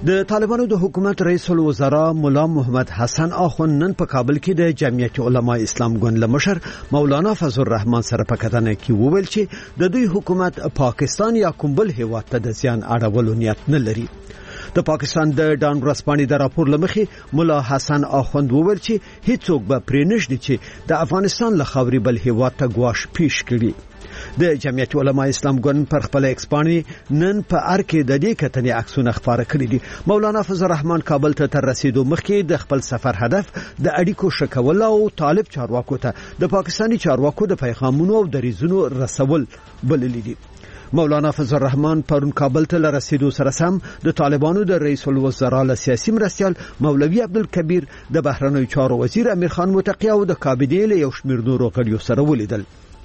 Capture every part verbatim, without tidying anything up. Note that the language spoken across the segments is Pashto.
د طالبانو د حکومت رئیس الوزرا مولا محمد حسن اخوند نن په کابل کې د جمعیت علماء اسلام ګوند لمشر مولانا فضل الرحمن سره په کتنه کې وویل چې د دوی حکومت پاکستان یا کوم بل هیواد ته د زیان اړولو نیت نه لري. د پاکستان د ډان ورځپاڼې د راپور لمخې مولا حسن اخوند وویل چې هیڅوک به پرې نشي چې د افغانستان له خاورې بل هیواد ته ګواښ پیش کړي. د جمعیت علماء اسلام ګوند پر خپل ایکسپانی نن په ار کې د دې کتنې عکسونه خبره کړې دي. مولانا فضل الرحمن کابل ته تر رسیدو مخکې د خپل سفر هدف د اړیکو شکول او طالب چارواکو ته د پاکستانی چارواکو د پیغامونو او دریزونو رسول بللی دي. مولانا فضل الرحمن پرون کابل ته لرسیدو سره سم د طالبانو د رئیس الوزرا له سیاسي مرستیال مولوي عبدالکبیر د بهرنیو چارو وزیر امیر خان متقی او د کابینې له یو شمېر نورو غړیو سره ولیدل.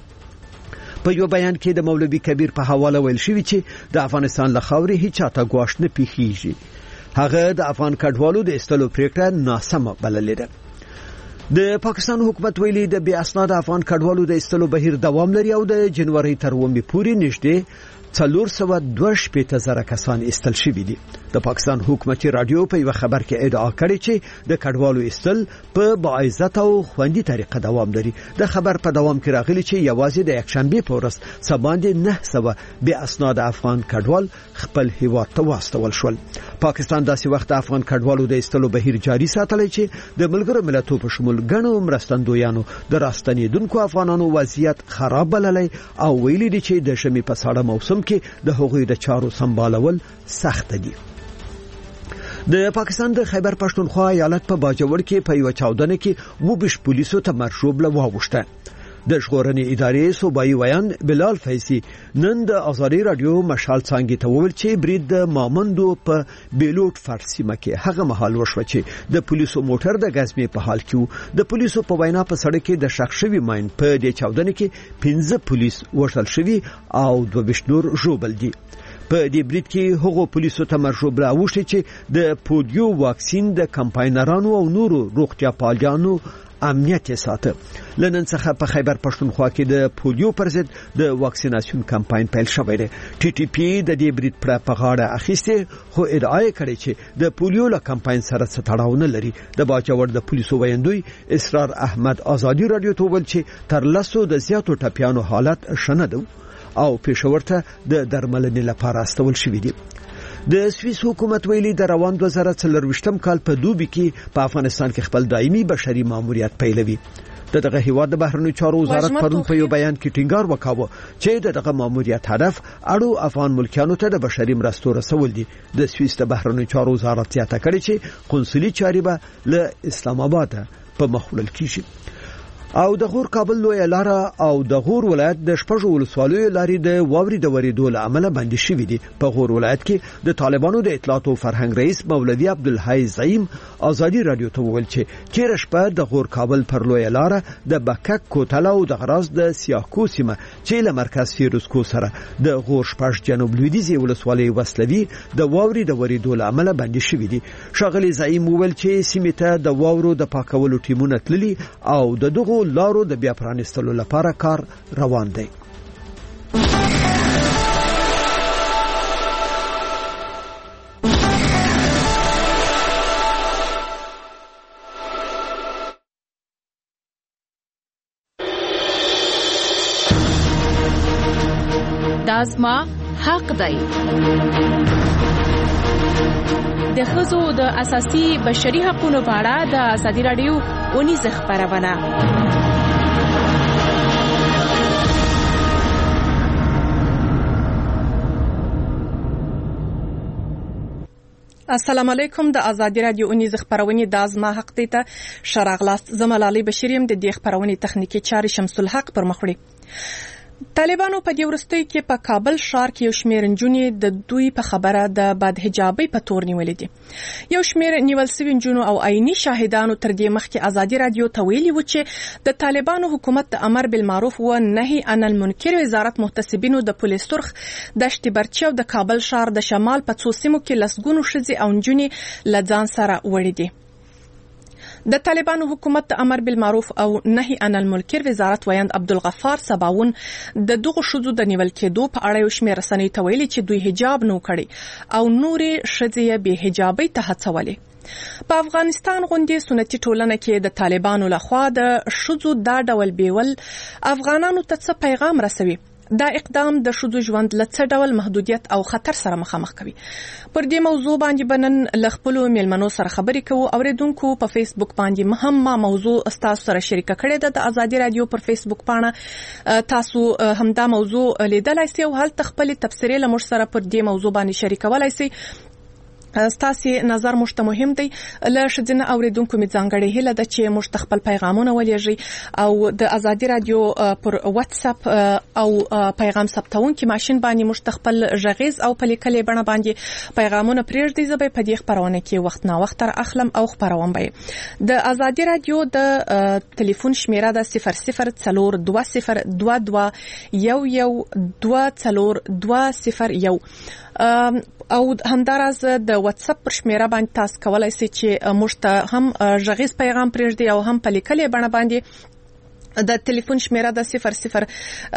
په یو بیان کې د مولوي کبیر په حواله ویل شوی چې د افغانستان له خاورې هیڅ چاته ګواښ نه پیښیږي. هغه د افغان کډوالو د استلو پریکړه ناسمه بللې ده. د پاکستان حکومت ویلي د بې اسناد افغان کډوالو د استلو بهیر دوام لري او د جنوري تر اوومې پورې نږدې څلور سوه دوه شپېته زره کسان استل شوي دي. د پاکستان حکومتي رادیو په یو خبر کې ادعا کړې چې د کډوالو استل په باعزت او خوندي طریقه دوام لري. د خبر په دوام کې راغلي چې یوازې د یکشنبه په ورځ سباندې نه سوه بې اسناد افغان کډوال خپل هیواد ته واستول شول. پاکستان داسې وخت افغان کډوالو د استلو بهیر جاري ساتلی چې د ملګرو ملتونو په شمول غنو مرستندویانو د راستنیدونکو افغانانو وضعیت خراب بللی او ویلي دي چې د شمې په ساړه موسم کې د هغوی د چارو سمبالول سخت دي. د پاکستان د خیبر پښتونخوا ایالت په باجوړ کې په یو چاودنه کې وبش پولیسو ته مرشوب له واوښته. د ژغورنې ادارې صوبایي ویان بلال فیسی نن د آزادي رادیو مشال څنګه ته وویل چې برید د مامندو په بیلوټ فارسیمه کې هغه مهال وشو چې د پولیسو موټر د غزمې په حال کې وو. د پولیسو په وینا په سړک کې د شخص شوی ماین په دې چاودنه کې پنځه پولیس وژل شوي او دوه ویشت نور ژوبل دي. په دې برید کې هغو پولیسو ته مرشوب راوښتي چې د پولیو واکسین د کمپاینرانو او نورو روغتیا پالانو امنیت ساته. لنن څخه په خیبر پښتونخوا کې د پولیو پر ضد د واکسیناسیون کمپاین پیل شوی دی. ټي ټي پی د دې برید پر په غاړه اخیسته خو ادعا کړې چې د پولیو له کمپاین سره څه تړاو نه لري. د باجوړ د پولیسو ویاندوی اسرار احمد آزادي رادیو ته ویل چې تر لسو د زیاتو ټپیانو حالت شنه ده او پېښور ته د درملنې لپاره استول شوی دی. د سویس حکومت ویلي د روان دوه زره څلرویشتم کال په دوبي کې په افغانستان کې خپل دایمي بشري ماموریت پیلوي. دغه هیواد د بهرنیو چارو وزارت پرون په یو بیان کې ټینګار وکاوه چې دغه ماموریت هدف اړو افغان ملکیانو ته د بشري مرستو رسول دي. د سویس د بهرنیو چارو وزارت زیاته کړې چې قونسلي چارې به له اسلام آباد په مخ وړل کیږي. او د غور کابل لوی لاره او د غور ولایت د شپږو ولسوالیو لارې د واوري د ورېدو له امله بندي شوې دي. په غور ولایت کې د طالبانو د اطلاعات او فرهنګ رئیس مولوي عبدالحی زعیم آزادي رادیو ته وویل چې تیر شپه د غور کابل پر لوی لاره د بکک کوتل او د غراز د سیاکو سیمه چې له مرکز فیروزکو سره د غور شپږ جنوب لویدیځي ولسوالۍ وسلوي د واوري د ورېدو له امله بندي شوې دي. ښاغلي زعیم وویل چې سیمه ته د واورو د پاکولو ټیمونه تللي او د دغو لارو د بیا پرانستلو لپاره کار روان دی. دا زما حق دی. د ښځو د اساسي بشري حقوقو په اړه د آزادي رادیو اونیزه خبرونه. السلام علیکم. د آزادي رادیو اونیزه خبرونه د ازما حق دی ته شراغلاست زملالي بشریم د دې خبرونه تخنیکی چاري شمس الحق پر مخړي. طالبانو په دې ورستۍ کې په کابل ښار کې یو شمېر نجونې د دوی په خبره د بد حجابۍ په تور نیولې دي. یو شمېر نیول سوي نجونو او عیني شاهدانو تر دې مخکې آزادي رادیو ته ویلي و چې د طالبانو حکومت د امر بالمعروف و نهي عن المنکر وزارت محتسبینو د پولیس سرخ دشت برچي او د کابل ښار د شمال په څو سیمو کې لسګونو ښځې او نجونې له ځان سره وړي دي. د طالبانو حکومت د امر بالمعروف او نهي عن المنکر وزارت ویاند عبدالغفار سباون د دغه شذو د نیول کېدو په اړه یو شمېر رسنۍ ته ویلي چې دوی حجاب نه کړي او نورې ښځې به حجابي ته هڅولې. په افغانستان غوندې سنتي ټولنه کې د طالبانو لخوا د شذو دا ډول بیول افغانانو ته څه پیغام رسوي؟ دا اقدام د شذو ژوند له څه ډول محدودیت او خطر سره مخامخ کوي؟ پر دې موضوع باندې بنن ل خپل میلمنو سره خبرې کوو. اوریدونکو په فیسبوک باندې مهم ما موضوع تاسو سره شریک کړې ده د ازادي رادیو پر فیسبوک پاڼه. تاسو همدا موضوع لیدلای شئ او هل تخپل تفسیري لمر سره پر دې موضوع باندې شریکولای شئ. ستاسو نظر مشته مهم دی. له شذنه اوریدونکو می ځانګړې هله د چې مشت خپل پیغامونه ولېږي او د ازادي رادیو پر واتس اپ او پیغام ثبتون کې ماشين باندې مشت خپل ژغیز او په لیکلې بڼه باندې پیغامونه پریږدي. زه به په دې خبرونه کې وخت نا وخت تر اخلم او خبروم به. د ازادي رادیو د ټلیفون شمیره د صفر صفر څلور دوه صفر دوه دوه یو یو دوه څلور دوه صفر یو او همداراز د واتس اپ پر شمیره باندې تاسو کولای شئ چې موږ ته هم ژغیز پیغام پرېږدئ او هم په لیکلې بڼه باندې د ټلیفون شمیره د صفر صفر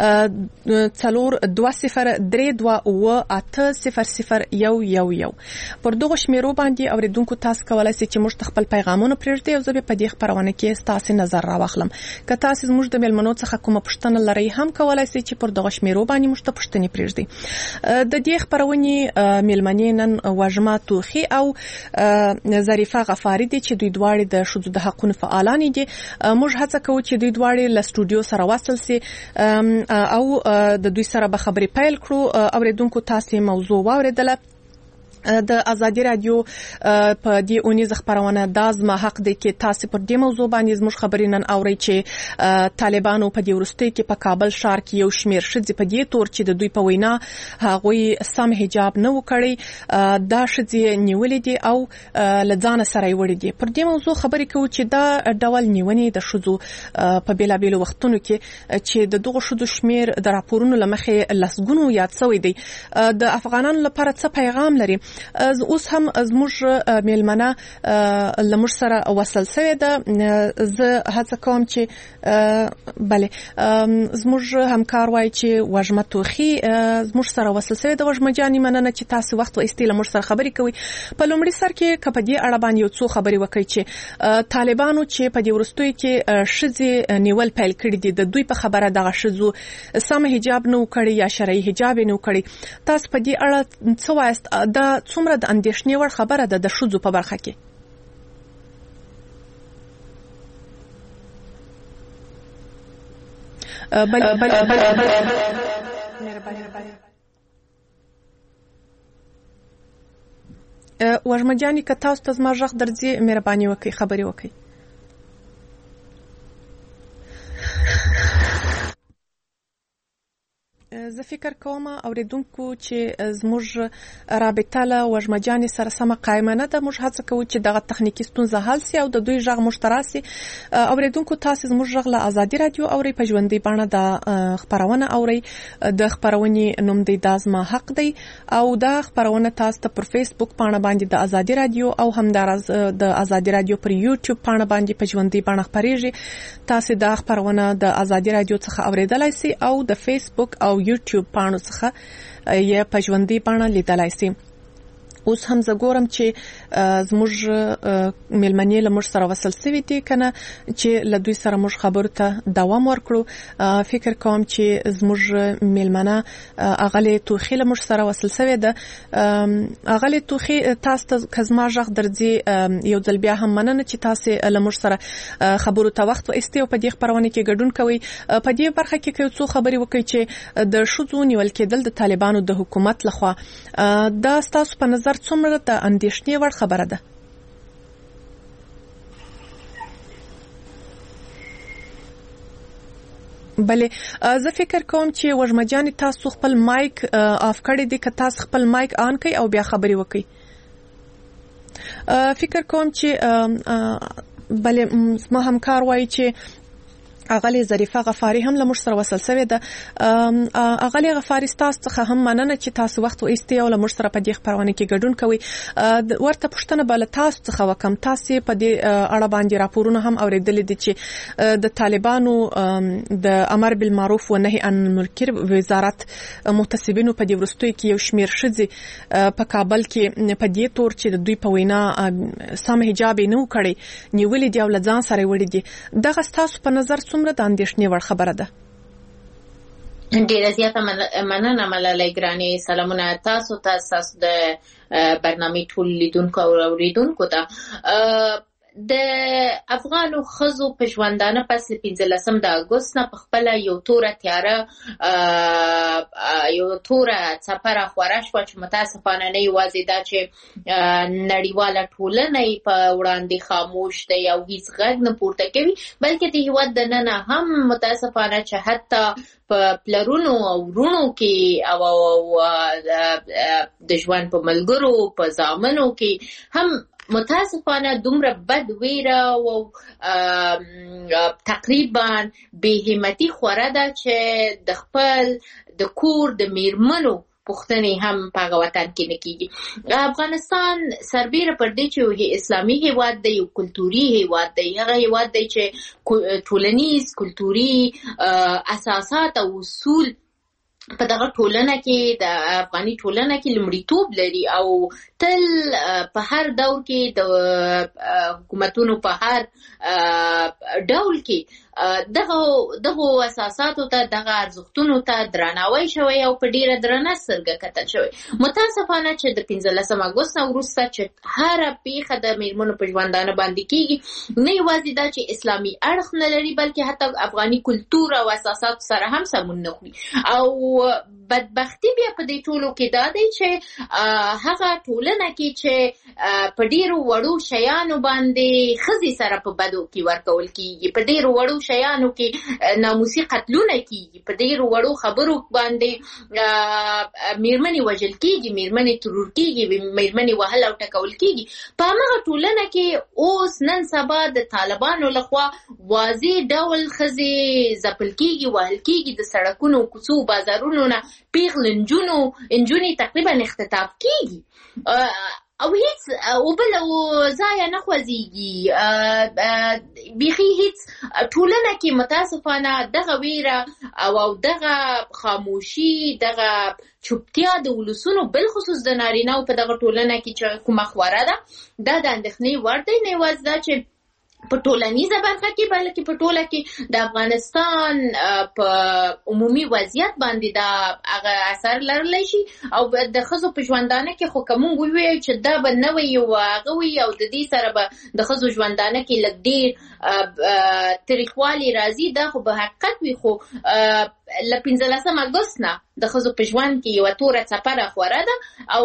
څلور دوه صفر درې دوه اوه اته صفر صفر یو یو یو. پر دغه شمیرو باندې اوریدونکو تاسو کولای شئ چې موږ خپل پیغامونه پرېږدئ او زه به په دې خبرونه کې تاسو نظر راوخلم. که تاسو موږ د میلمنو څخه کومه پوښتنه لرئ هم کولای شئ چې پر دغه شمیرو باندې موږ ته پوښتنې پرېږدئ. د دې خبرونې میلمنې نن وژما توخي او ظریفه غفاری دي چې دوی دواړه د شذو د حقوقو فعالان دي. موږ هڅه کوو چې دوی دواړه له سټوډیو سره وصل سي او د دوی سره به خبرې پیل کړو. اوریدونکو تاسو موضوع واوریدله. د ازادي رادیو په دې اونیز خبرونه د زما حق دی کې تاسو پر دې موضوع باندې زموږ خبرې نن اوري چې طالبانو په دې ورستۍ کې په کابل ښار کې یو شمیر شذې په دې تور چې د دوی په وینا هغوی سم حجاب نه وکړي دا شذې نیولې دي او لځان سره وړي دي. پر دې موضوع خبرې کوو چې دا ډول نیونې د شذو په بیلابیلو وختونو کې چې د دغه شذو شمیر د راپورونو لمخې لسګونو یاد شوی دی د افغانانو لپاره څه پیغام لري؟ اوس هم زموږ میلمنه لمر سره وصل شوی ده. زه هڅه کوم چې bale زموږ همکار وای چې وژمه توخي زموږ سره وصل شوی ده. وژمه جاني مننه چې تاسو وخت و استیل مر سره خبرې کوي. په لومړي سر کې کپدي اړه باندې یو څو خبرې وکړي چې طالبانو چې په دې ورستوي کې شذې نیول پیل کړی دي د دوی په خبره دغه شذو سم حجاب نه وکړي یا شرعي حجاب نه وکړي. تاسو په دې اړه څه وایست؟ دا څومره د اندېښنې وړ خبره ده د شذو په برخه کې؟ بل بل وژمه جاني که تاسو ته زما غږ درځي مهرباني وکړئ خبرې وکړئ. زه فکر کوم اوریدونکو چې زموږ رابطه له وژمه جاني سره سمه قائمه نه ده. موږ هڅه کوو چې دغه تخنیکی ستونزه حل شي او د دوی غږ مشتراسي. اوریدونکو تاسو زموږ غږ له ازادي رادیو اوري په ژوندۍ بڼه د خبرونه اوري. د خبرونې نوم دی دازما حق دی او دا خبرونه تاسو ته پر فیسبوک پاڼه باندې د ازادي رادیو او همدارز د ازادي رادیو پر یوټیوب پاڼه باندې په ژوندۍ بڼه خبريږي. تاسو دا خبرونه د ازادي رادیو څخه اوریدلای شئ او د فیسبوک او یوټیوب پاڼو څخه یې په ژوندۍ بڼه لیدلای شئ. اوس هم زه ګورم چې زموږ میلمنې له موږ سره وصل شوي دي کنه چې له دوی سره موږ خبرو ته دوام ورکړو. فکر کوم چې زموږ میلمنه اغلې توخي له موږ سره وصل شوی ده. اغلې توخي تاسو ته کزما غږ درځي یو ځل بیا هم مننه چې تاسو له موږ سره خبرو ته وخت و استیو په دې خبرونه کې ګډون کوي. په دې برخه کې کوم څو خبرې وکړي چې د شذو نیول کېدل د طالبانو د حکومت لخوا دا تاسو په نظر څومره د اندېښنې وړ خبره ده؟ بله زه فکر کوم چې وژمه جاني تاسو خپل مایک آف کړی دی. که تاسو خپل مایک آن کړئ او بیا خبرې وکړئ. فکر کوم چې بله ما همکار وایي چې اغلی ظریفه غفاری هم لمر سره وصل شوی ده. اغلی غفاری تاسو څخه هم مننه چې تاسو وخت واستي او لمر سره په دې خبرونه کې ګډون کوي. ورته پښتنه بل تاسو څخه وکم تاسو په دې اړه باندې راپورونه هم اوریدل دي چې د طالبانو د امر بالمعروف و نهي عن المنکر وزارت متسبینو په دې ورستوي کې یو شمیر شذي په کابل کې په دې تور چې د دوی په وینا سم حجاب نه وکړي نیولې دی او لځان سره وړي دي. دغه تاسو په نظر څومره د اندېښنې وړ خبره ده؟ ډیره زیاته مننه ملالۍ ګرانې. سلامونه تاسو ته، تاسو د برنامه ټول لیدونکو او اوریدونکو ته. د افغانو خزو په ژوندانه پس پنځلسم د اګوست نه په خپل یو توره تیاره یو توره څپره خوره شوه چې متاسفانه نه یوازې دا چې نړیواله ټولنه یې په وړاندې خاموش دی او هیڅ غږ نه پورته کوي، بلکې د هېواد دننه هم متاسفانه چې حتی په پلرونو او ورونو کې او د ژوند په ملګرو په زامنو کې هم متاسفانه دومره بد ویره او تقریبا بې همتي خوره ده چې د خپل د کور د میرمنو پښتنې هم په هغه وطن کې نه کېږي. افغانستان سربیره پر دې چې یو اسلامي هیواد دی، یو کلتوري هیواد دی، هغه هیواد دی چې ټولنیز کلتوري اساسات او اصول په دغه ټولنه کې د افغاني ټولنه کې لومړیتوب لري او تل په هر دور کې د حکومتونو په هر ډول کې دغه دغه اساساتو ته دغه ارزښتونو ته درناوی شوی او په ډیره درنه سترګه کتل شوی. متاسفانه چې د پنځلسم اګوست وروسته چې هره پیښه د میرمنو په ژوندانه باندې کیږي، نه یوازې دا چې اسلامي اړخ نه لري بلکې حتی افغاني کلتور او اساسات سره هم سمون نه خوري. او بدبختی بیا په دې ټولو کې دا دی چې هغه ټولنه کې چې په ډیرو وړو شیانو باندې ښځې سره په بدو کې ورکول کیږي، په ډیرو وړو شیانو کې ناموسي قتلونه کیږي، په ډیرو وړو خبرو باندې میرمنې وژل کیږي، میرمنې ترور کیږي، میرمنې وهل او ټکول کیږي. په هغه ټولنه کې اوس نن سبا د طالبانو لخوا واضح ډول ښځې ځپل کیږي، وهل کیږي، د سړکونو کوڅو بازارونو نه پیغل انجونو انجونې تقریبا اختطاف کیږي او هیڅ او بل او ځای نه خوځيږي. بیخي هیڅ ټولنه کې متاسفانه دغه ویره او دغه خاموشي، دغه چوپتیا د ولسونو بالخصوص د نارینه‌و په دغه ټولنه کې چې کومه خوره ده، دا د اندېښنې وړ دی. نه یوازې دا چې په ټولنیزه برخه کې بلکې په ټوله کې د افغانستان په عمومي وضعیت باندې دا هغه اثر لرلی شي او د ښځو په ژوندانه کې خو که موږ ووایو چې دا به نه وي او هغه وي او د دې سره به د ښځو ژوندانه کې لږ ډېر تریخوالی راځي، دا خو به حقیقت وي. خو له پنځلسم اګوست نه د ښځو په ژوند کې یوه توره څپره خوره ده او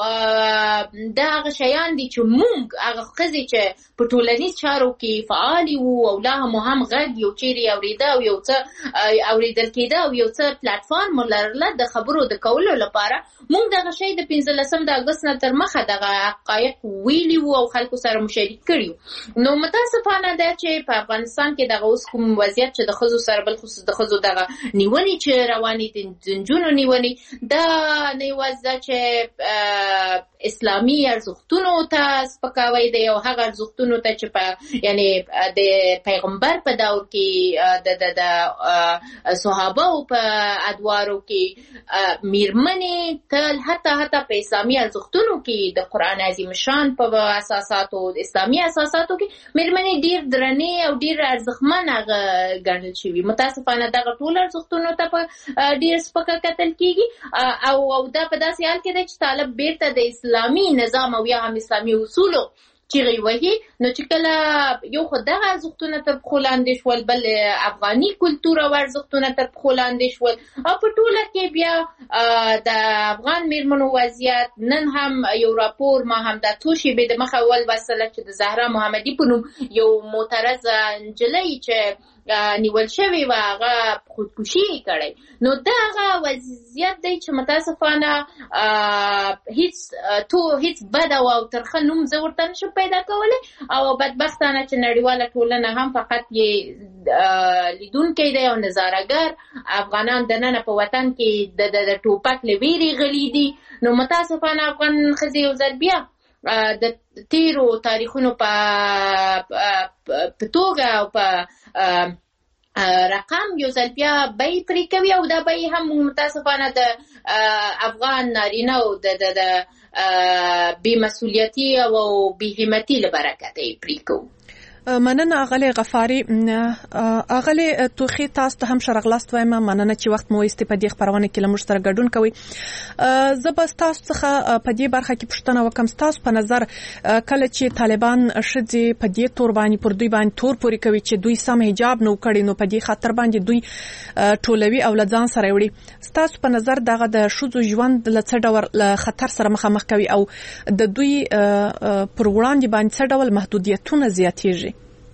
دا هغه شیان دي چې موږ هغه ښځې چې په ټولنیز چارو کې فعالې وو او لا هم هم غږ یو چیرې اورېده او یو څه اورېدل کېده او یو څه پلټفارم لرله د خبرو د کولو لپاره، موږ دغه شی د پنځلسم د اګوست نه تر مخه دغه حقایق ویلي وو او خلکو سره مو شریک کړي وو. نو متاسفانه ده چې په افغانستان کې دغه اوس کوم وضعیت چې د ښځو سره بالخصوص د ښځو دغه نیونې چې روانې دي، د نجونو نیونې، دا نه یوازې ده چې اسلامي ارزښتونو ته سپکاوی دی او هغه ارزښتونو ته چې په یعنی د پیغمبر په دور کې د د صحابه او په ادوارو کې میرمنې تل حتی حتی په اسلامي ارزښتونو کې د قرآن عظیم شان په اساساتو اسلامي اساساتو کې میرمنې ډیر درنې او ډیر ارزښتمنه ګڼل شوي. متاسفانه دغه ټول ارزښتونو ته په ډیر سپکه کتل کیږي او او دا په داسې حال کې دی چې طالب بیرته د اسلامي نظام او یا هم اسلامي اصولو چیغې وهي. نو چې کله یو خو دغه ارزښتونه تر پښو لاندې شول، بل افغاني کلتور او ارزښتونه تر پښو لاندې شول او په ټوله کې بیا د افغان میرمنو وضعیت نن هم یو راپور ما هم د څو شېبې د مخه ولوستله چې د زهرا محمدي په نوم یو معترضه نجلۍ چې نیول شوی و هغه خودکشي کړی. نو دا هغه وضعیت دی چې متاسفانه هیڅ تو هیڅ بد او ترخه نوم زه ورته نشم پیدا کولی او بدبختانه چې نړیواله ټولنه هم فقط یې لیدونکی دی او نظارهګر. افغانان دننه په وطن کې د ټوپک له ویرې غلي دي. نو متاسفانه افغان ښځې یو ځل بیا د تیرو تاریخونو په توګه او په رقم یو ځل بیا بیې پرې کوي او دا بیې هم متاسفانه د افغان نارینه او د بې مسؤلیتي او بې همتي له برکته یې پرې کوو. مننه اغلی غفاری. اغلی توخی تاسو ته هم شرغلاست وایم. مننه چې وخت مو استفادې خبرونه کې لمر سره ګډون کوي. زبر تاسو څخه په دې برخه کې پوښتنه وکم. تاسو په نظر کله چې طالبان شذې په دې تور باندې پر دوی باندې تور پوری کوي چې دوی سم حجاب نو کړي نو په دې خاطر باندې دوی ټولوي او لځان سره وړي. تاسو په نظر دغه د شذو ژوند له څه ډول خطر سره مخامخ کوي او د دوی پر وړاندې باندې څه ډول محدودیتونه زیاتېږي؟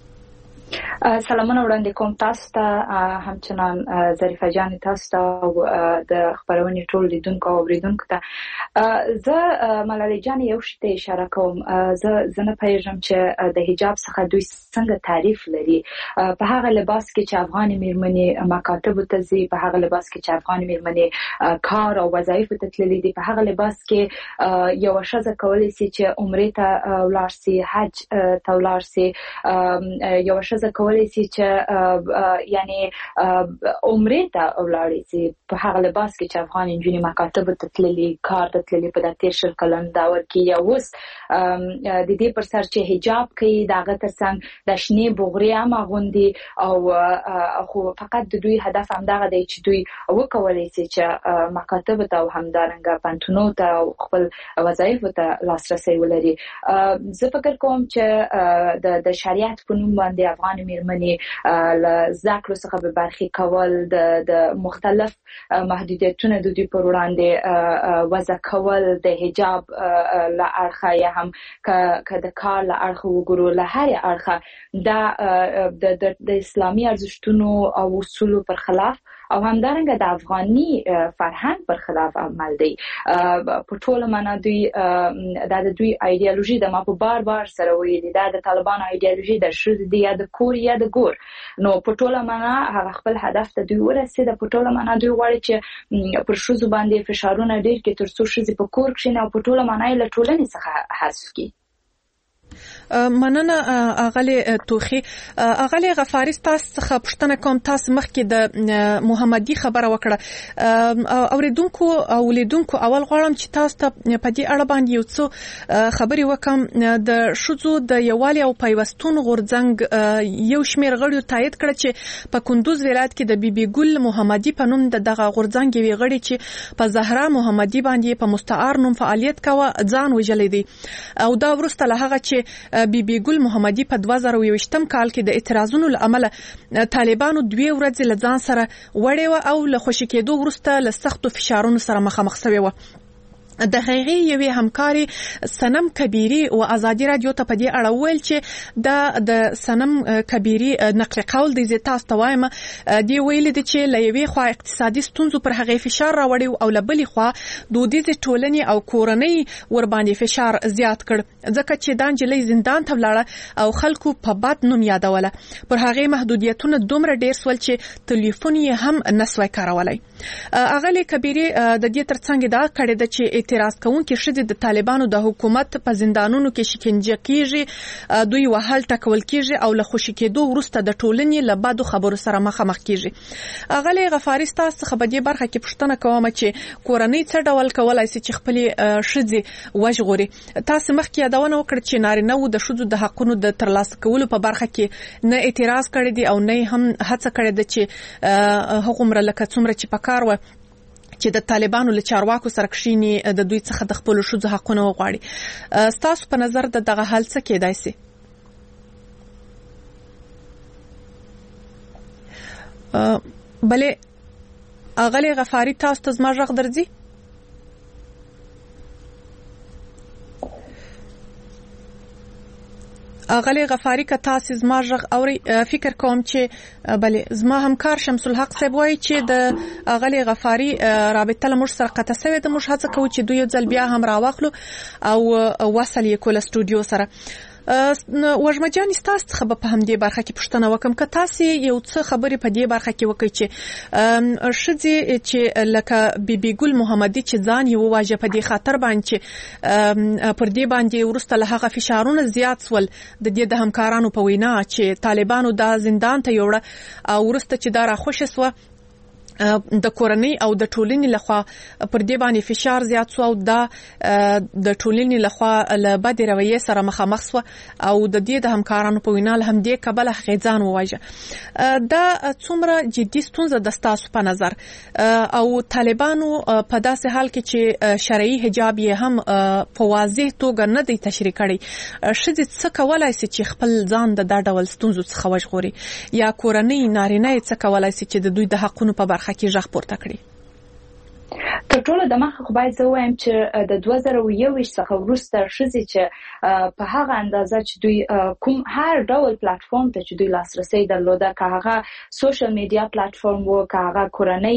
سلامونه وړاندې کوم تاسو ته همچنان ظریفه جان تاسو ته د خبرونې ټول لیدونکو او اوریدونکو ته. زه ملالۍ جان یو شی ته اشاره کوم. زه زه نه پوهېږم چې د حجاب څخه دوی څنګه تعریف لري. په هغه لباس کې چې افغانې مېرمنې مکاتبو ته ځي، په هغه لباس کې چې افغانې مېرمنې کار او وظایفو ته تللي دي، په هغه لباس کې یوه ښځه کولی سي چې عمرې ته ولاړ سي، حج ته ولاړ سي، یوه ښځه کولی سي چې یعنی عمرې ته ولاړې سي په هغه لباس کې چې افغان نجونې مکاتبو ته تللي، کار ته تللي په دا تېر شل کلن دور کې. یا اوس د دې پر سر چې حجاب کوي د هغه تر څنګ د شنې بغرې هم اغوندي او خو فقط د دوی هدف همدغه دی چې دوی وکولی سي چې مکاتبو ته او همدارنګه پوهنتونو ته او خپل وظایفو ته لاسرسی ولري. زه فکر کوم چې د شریعت په نوم باندې افغان مېرمنې له زده کړو څخه به برخې کول، د مختلف محدودیتونه د دوی پر وړاندې وضع کول، د حجاب له اړخه یا هم که د کار له اړخه وګورو، له هرې اړخه دا د اسلامي ارزښتونو او اصولو پر خلاف او همدارنګه د افغاني فرهنګ پر خلاف عمل دی. په ټوله معنا دوی دا د دوی ایډیالوژي د ما په بار بار سره ویلي دا د طالبانو ایډیالوژي د ښځې دی یا د کور یا د ګور. نو په ټوله معنا هغه خپل هدف ته دوی ورسېده. په ټوله معنا دوی غواړي چې پر ښځو باندې فشارونه ډېر کړي تر څو ښځې په کور کښېني او په ټوله معنا یې له ټولنې څخه حذف کړي. مننه اغلی توخی. اغلی غفاری تاسو څخه پوښتنه کوم. تاسو مخکې د محمدي خبره وکړه. اوریدونکو او لیدونکو اول غواړم چې تاسو ته په دې اړه باندې یو څه خبرې وکم. د ښځو د یووالي او پیوستون غورځنګ یو شمېر غړیو تایید کړه چې په کندوز ولایت کې د بیبي ګل محمدي په نوم د دغه غورځنګ یوې غړي چې په زهرا محمدي باندې په مستعار نوم فعالیت کاوه ځان وژلی دی. او دا وروسته له هغه چې بیبي ګل محمدي په دوه زره یوویشتم کال کې د اعتراضونو له امله طالبانو دوی ورځې له ځان سره وړې وه او له خوشي کېدو وروسته له سختو فشارونو سره مخامخ شوې وه. د هغې یوې همکاري صنم کبیری او ازادي رادیو ته په دې اړه وویل چې دا د صنم کبیری نقل قول دی. زه تاسو ته وایم دی ویل دي چې له یوې خوا اقتصادي ستونزو پر هغې فشار راوړی او له بلې خوا دودیزې ټولنې او کورنۍ ور باندې فشار زیات کړ ځکه چې دا نجلۍ زندان ته ولاړه او خلکو په بد نوم یادوله. پر هغې محدودیتونه دومره ډېر سول چې تلیفون یې هم نسوای کارولی. اغلی کبیری د دې ترڅنګ دا کړې ده چې اعتراض کوونکي ښځې د طالبانو د حکومت په زندانونو کې شکنجه کیږي، دوی وهل ټکول کیږي او له خوشي کېدو وروسته د ټولنې له بدو خبرو سره مخامخ کیږي. اغلی غفاری تاسو څخه په دې برخه کې پوښتنه کوم چې کورنۍ څه ډول کولای شي چې خپل ښځې وژغوري. تاسو مخکې یادونه وکړه چې نارینه وو د ښځو د حقونو د ترلاسه کولو په برخه کې نه اعتراض کړی دی او نه هم هڅه کړې ده چې هغه عمر لکه څومره چې پکار و چې د طالبانو له چارواکو سره کښیني د دوی څخه د خپل ښځو حقونه وغواړي. ستاسو په نظر د دغه حل څه کېدای شي؟ بلې اغلی غفاری تاسو ته زما غږ درځي؟ غلی غفاری که تاسو زما ژغ اوري فکر کوم چې بله زما همکار شمس الحق صاحب وایي چې د غلی غفاری رابطه له موږ سره قطع شوې ده. موږ هڅه کوو چې دوی یو ځل بیا هم راواخلو او وصل یې کول استودیو سره. وژمه جان تاسو څخه په همدې برخه کې پوښتنه وکم که تاسو یو څه خبرې په دې برخه کې وکړئ چې شذې چې لکه بیبي ګل محمدي چې ځان یو واجه په دې خاطر باندې پر دې باندې ورسته له هغه فشارونه زیات سول د دې د همکارانو په وینا چې طالبانو دا زندان ته یوړه او ورسته چې دا را خوش سو د کورنۍ او د ټولنې لخوا پر دې باندې فشار زیات سو او دا د ټولنې لخوا له بد رویه سره مخامخ سو او د دې د همکارانو په وینا له هم دې کبله غیزان وواجه. دا څومره جدي ستونزه د تاسو په نظر او طالبانو په داسې حال کې چې شرعي حجاب یې هم په واضح توګه نه دی تشریح کړی، شذې څه کولای شي چې خپل ځان د دا ډول ستونزو څخه وژغوري یا کورنۍ نارینه څه کولای شي چې د دوی د حقونو په برخه کې ژغ پورته کړي؟ تر ټولو د مخه خو باید زه وایم چې د دوه زره یو څخه وروسته ښځې چې په هغه اندازه چې دوی کوم هر ډول پلیټفارم ته چې دوی لاسرسی درلوده، که هغه سوشل میډیا پلیټفارم وو، که هغه کورنۍ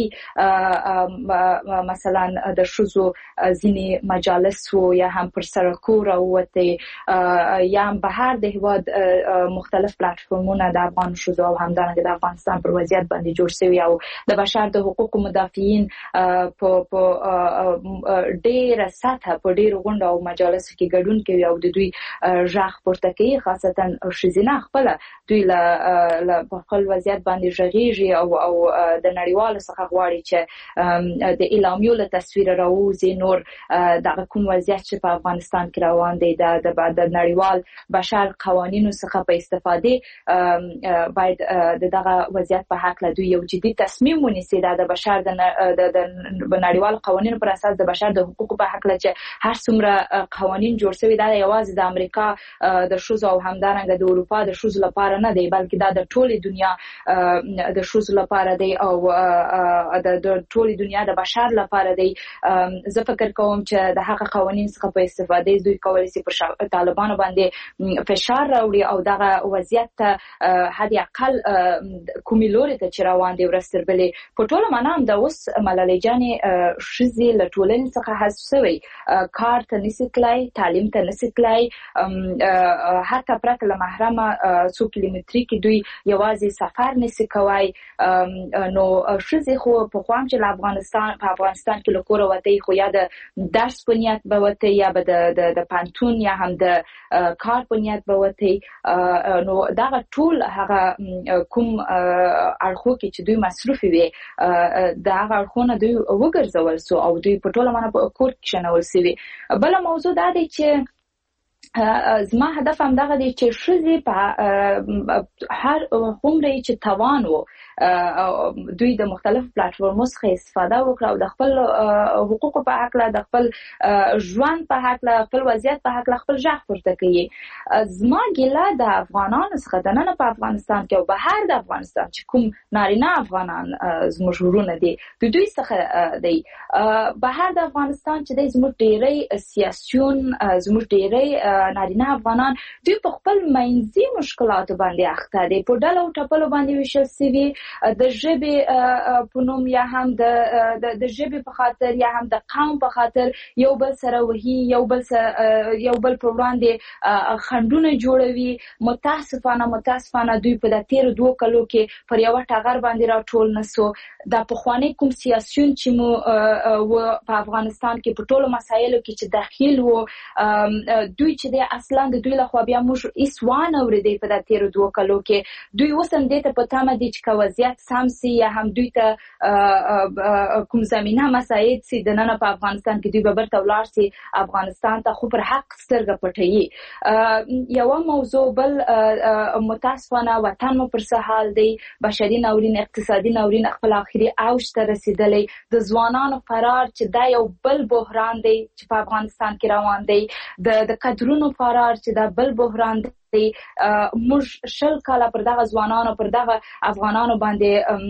مثلا د ښځو ځینې مجالس وو یا هم پر سړکو راووتې یا هم بهر د هېواد مختلف پلیټفارمونه د افغان ښځو او همدارنګه د افغانستان پر وضعیت باندې جوړ شوي او د بشر د حقوقو مدافعین په په ډېره سطحه په ډېرو غونډو او مجالسو کې ګډون کوي او د دوی ژغ پورته کوي، خاصتا ښځینه خپله دوی له خپل وضعیت باندې غږیږي او او د نړیوالو څخه غواړي چې د اعلامیو له تصویره راووځي نور دغه کوم وضعیت چې په افغانستان کې روان دی د نړیوال بشر قوانینو څخه په استفادې باید د دغه وضعیت په حق له دوی یو جدي تصمیم ونیسي دا د بشر د نړیوال قوانینو پر اساس د بشر د حقوقو په حق له چې هر څومره قوانین جوړ شوي دا یوازې د امریکا د ښځو او همدارنګه د اروپا د ښځو لپاره نه دی بلکې دا د ټولې دنیا د ښځو لپاره دی او د ټولې دنیا د بشر لپاره دی. زه فکر کوم چې د هغه قوانین څخه په استفادې دوی کولی شي پر طالبانو باندې فشار راوړي او دغه وضعیت ته حد اقل کومې لوري ته چې روان دی ورځ تر بلې په ټوله معنا هم د اوس ملالۍ جانې ښځې له ټولنې څخه حذف شوی، کار ته نشي تللی، تعلیم ته نشي تللی، حتی پرته له محرمه څو کیلومتري کې دوی یوازې سفر نشي کوی. نو ښځې خو پخوا هم چې له افغانستان په افغانستان کې له کوره وتې خو یا د درس په نیت به وتې یا به د پانتون یا هم د کار په نیت به وتې. نو دغه ټول هغه کوم اړخو کې چې دوی مصروفې وي د هغه اړخونه دوی وګرځول سو او دوی په ټوله معنا په کور کې شنول سوي. بله موضوع دا دی چې زما هدف هم دغه دی چې ښځې په هر هومره چې توان و دوی د مختلف پلیټفارمونو څخه استفاده وکړه او د خپل حقوقو په هکله د خپل ژوند په هکله خپل وضعیت په هکله خپل غږ پورته کوي. زما ګیله د افغانانو څخه دننه په افغانستان کې او بهر د افغانستان چې کوم نارینه افغانان زموږ ورونه دي د دوی څخه دی. بهر د افغانستان چې دی زموږ ډېری سیاسیون زموږ ډېری نارینه افغانان دوی په خپل منځي مشکلاتو باندې اخته دي، په ډلو ټپلو باندې ویشل سوي، د ژبې په نوم یا هم د د ژبې په خاطر یا هم د قوم په خاطر یو بل سره وهي، یو بل سره یو بل پر وړاندې خنډونه جوړوي. متاسفانه متاسفانه دوی په د تیر دوه کلو کې پر یو ټغر باندې راټول نسو. د پخوانی کوم سیاسيون چې مو په افغانستان کې په ټولو مسایلو کې چې داخل وو دوی چې د اصلا د دوی له خوا بیا موږ اسوان اوریدې په د تیر دوه کلو کې دوی وسم دې ته په تمه دي چې وضعیت سم سي یا هم دوی ته کوم زمينه مساعد سي د نن په افغانستان کې دوی به برته ولاړ سي افغانستان ته خو پر حق سترګه پټي. یو موضوع بل متاسفانه وطن مو پر سهال دی، بشري ناورین اقتصادي ناورین خپل اخري اوج ته رسیدلی، د ځوانانو فرار چې دا یو بل بحران دی چې په افغانستان کې روان دی، د د کډرونو فرار چې دا بل بحران دی. موږ شل کاله پر دغه ځوانانو پر دغه افغانانو باندې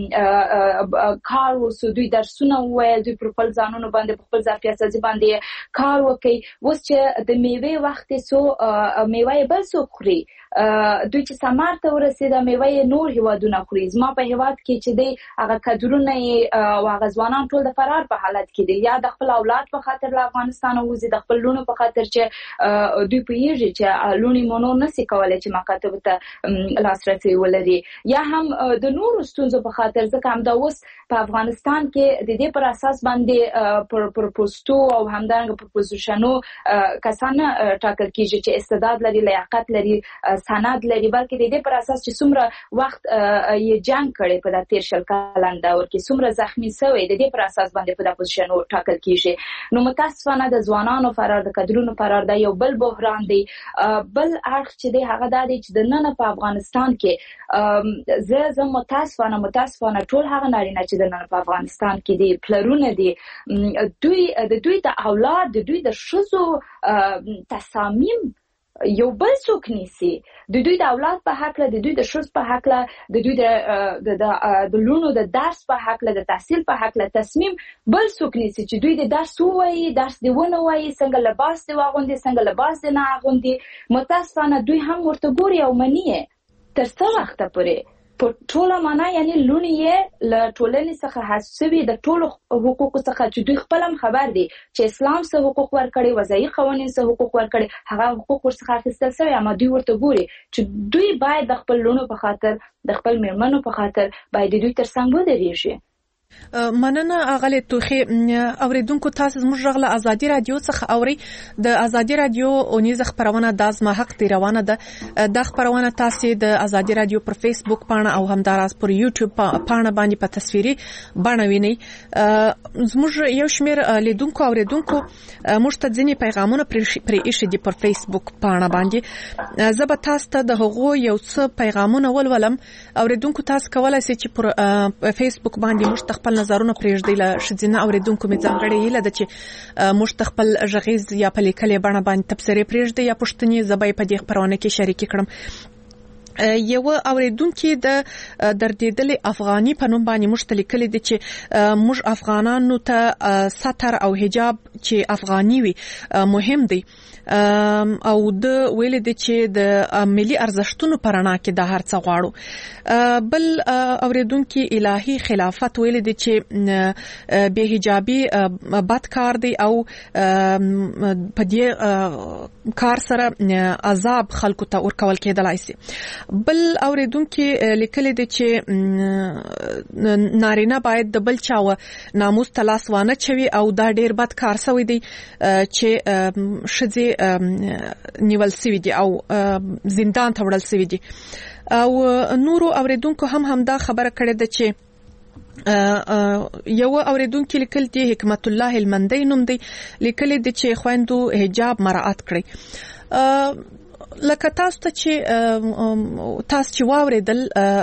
کار وسو، دوی درسونه وویل، دوی پر خپل ځانونو باندې په خپل ظرفیت سازي باندې کار وکړي. اوس چې د میوې وخت سو میوه بل څوک خوري، دوی چې سمار ته ورسېده میوه نور هیوادونه خوري. زما په هیواد کې چې دی هغه کډرونه او هغه ځوانان ټول د فرار په حالت کې دي، یا د خپل اولاد په خاطر له افغانستان وځي، د خپل لونو په خاطر چې دوی پوهیږي چې لونی مونو نشي کولای چې مکاتب ته لاسرسي ولري، یا هم د نورو ستونزو په خاطر. ځکه همدا اوس په افغانستان کې د دې پر اساس باندې پر پر پوسټو او همدارنګه پر پوزیشنو کسان ټاکل کیږي چې استعداد لري، لیاقت لري، سند لري، بلکې د دې پر اساس چې څومره وخت یې جنگ کړي په د تیر شل کلن دور کې، څومره زخمی شوی، د دې پر اساس باندې په د پوزیشنو ټاکل کیږي. نو متاسفانه د ځوانانو فرار، د کډرونو فرار دا یو بل بحران دی. بل اړخ چې دی هغه دا دی چې د نن په افغانستان کې زه زه متاسفانه متاسفانه ټول هغه نارینه چې د نن په افغانستان کې دي پلرونه دي، دوی د دوی د اولاد د دوی د ښځو تصامیم یو بل څوک نیسي. د دوی د اولاد په حق له، د دوی د ښځو په حق له، د دوی د د لونو د درس په حق له، د تحصیل په حق له تصمیم بل څوک نیسي چې دوی د درس وایي، درس دی ونه وایي، څنګه لباس دی واغوندي، څنګه لباس دی نه اغوندي. متاسفانه دوی هم ورته ګوري او مني تر څو وخته پورې په ټوله معنا، یعنی لونی یې له ټولنې څخه حسوي د ټولو حقوقو څخه چې دوی خپل هم خبر دي چې اسلام څه حقوق ورکړي، وضعي قوانین څه حقوق ورکړي، هغه حقوق ورڅخه اخیستل شوی، اما دوی ورته ګوري چې دوی باید د خپل لونو په خاطر، د خپل میرمنو په خاطر باید دوی تر څنګ ودرېږي. مننه اغلی توخی. اوریدونکو تاسو زموږ غږ له ازادي رادیو څخه اوري. د ازادي رادیو اونیز خبرونه د ازما حق دی روانه ده. د خبرونه تاسو د ازادي رادیو پر فیسبوک پاڼه او همداراز پر یوټیوب پاڼه باندې په تصویري بڼه وینئ. زموږ یو شمیر لیدونکو اوریدونکو موږ ته ځینې پیغامونه پرې ایښي دي پر فیسبوک پاڼه باندې. زه به تاسو ته د هغو یو څه پیغامونه ولولم. اوریدونکو تاسو کولای شئ چې پر فیسبوک باندې موږ خپل نظرونه پرېږدي. له ښځینه اوریدونکو مې ځانګړې هیله ده چې موږ خپل غږیز یا په لیکلې بڼه باندې تبصرې پرېږدي یا پوښتنې زه به یې په دې خپرونه کې شریکې کړم. یو اوریدونکو د دردېدلې افغاني په نوم باندې موږ ته لیکلي دي چې موږ افغانانو ته ستر او حجاب چې افغاني وي مهم دی، او د ویل دي چې د ملي ارزښتونو په رڼا کې د هر څه غواړو. بل اوریدونکو الهي خلافت ویل دي چې به حجابي بد کار دی او په دې کار سره عذاب خلکو ته ورکول کېدلای شي. بل اوریدونکو لیکلي دي چې نارینه باید د بل چا ناموس ته لاس وانه چوي او دا ډیر بد کار شوی دی چې ښځې نیول شوي دي او زندان ته وړل شوي دي. او نورو اوریدونکو هم همدا خبره کړې ده چې یو اوریدونکو لیکل دي حکمت الله المندی نوم دی، لیکل دي چې خويندو حجاب مراعات کړئ. لکه تاسو ته چې تاسو چې واوریدل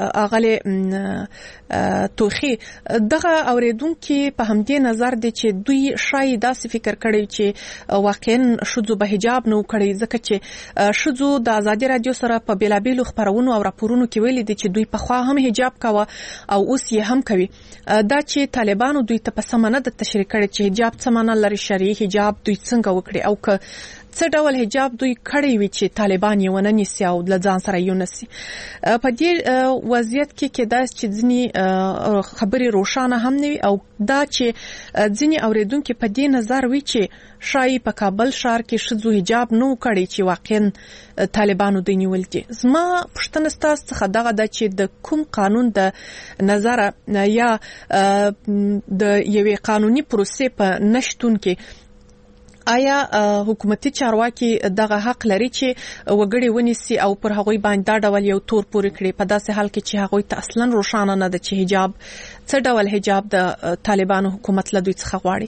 اغله توخی دغه اوریدونکو په همدې نظر دي چې دوی شای داسې فکر کړي چې واقعا شذو به حجاب نو کړي، ځکه چې شذو د ازادي رادیو سره په بیلابیلو خبرونو او راپورونو کې ویلي دي چې دوی په خوا هم حجاب کاوه او اوس یې هم کوي. دا چې طالبانو دوی ته په سمانه د تشریح کړي چې حجاب څه معنی لري، شرعي حجاب دوی څنګه وکړي او که څه ډول حجاب دوی کړی وي چې طالبان یې ونه نیسي او له ځان سره یې ونیسي. په دې وضعیت کې کېدای شي چې ځینې خبرې روښانه هم نه وي او دا چې ځینې اوریدونکو په دې نظر وي چې شایي په کابل ښار کې ښځو حجاب نه کړی چې واقعا طالبانو دوی نیول دي. زما پوښتنه ستاسو څخه دغه ده چې د کوم قانون د نظر یا د یوې قانوني پروسې په نشتون کې آیا حکومتي چارواکي دغه حق لري چې وګړي ونیسي او پر هغوی باندې دا ډول یو تور پورې کړي په داسې حال کې چې هغوی ته اصلا روښانه نه ده چې حجاب څه ډول حجاب د طالبانو حکومت له دوی څخه غواړي؟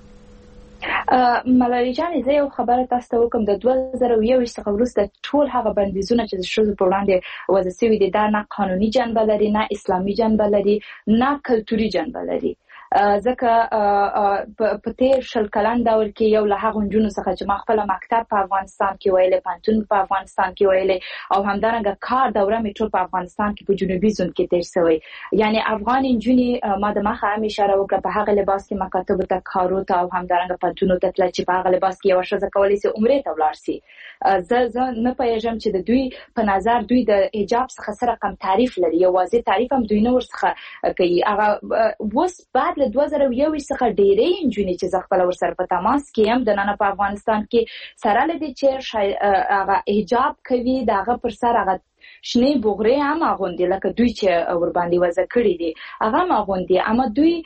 ملالۍ جانې زه یو خبره تاسو ته وکم. د دوه زره یوویشت څخه وروسته ټول هغه بندیزونه چې د ښځو په وړاندې وضع شوي دي دا نه قانوني جنبه لري، نه اسلامي جنبه لري، نه کلتوري جنبه لري. ځکه په تیر شل کلن دور کې یو له هغو نجونو څخه چې ما خپل مکتب په افغانستان کې ویلې، پانتون په افغانستان کې ویلې، او همدارنګه کار دوره مې ټول په افغانستان کې په جنوبي زون کې تیر شوی. یعنی افغان نجونې ما د مخه هم اشاره وکړه په هغه لباس کې مکاتب ته، کارو ته او همدارنګه پانتونو ته تلل چې په هغه لباس کې یو ښځه کولی شي عمرې ته ولاړ شي. زه زه نه پوهېږم چې د دوی په نظر دوی د حجاب څخه څه رقم تعریف لري. یو واضح تعریف هم دوی نه ورڅخه کوي. هغه اوس بعد له دوه زره یو څخه ډېرې نجونې چې زه خپله ورسره په تماس کې یم دننه په افغانستان کې، سره له دې چې هغه حجاب کوي د هغه پر سر هغه شنې بوغرې هم اغوندي لکه دوی چې ورباندې وضع کړي دي هغه هم اغوندي، اما دوی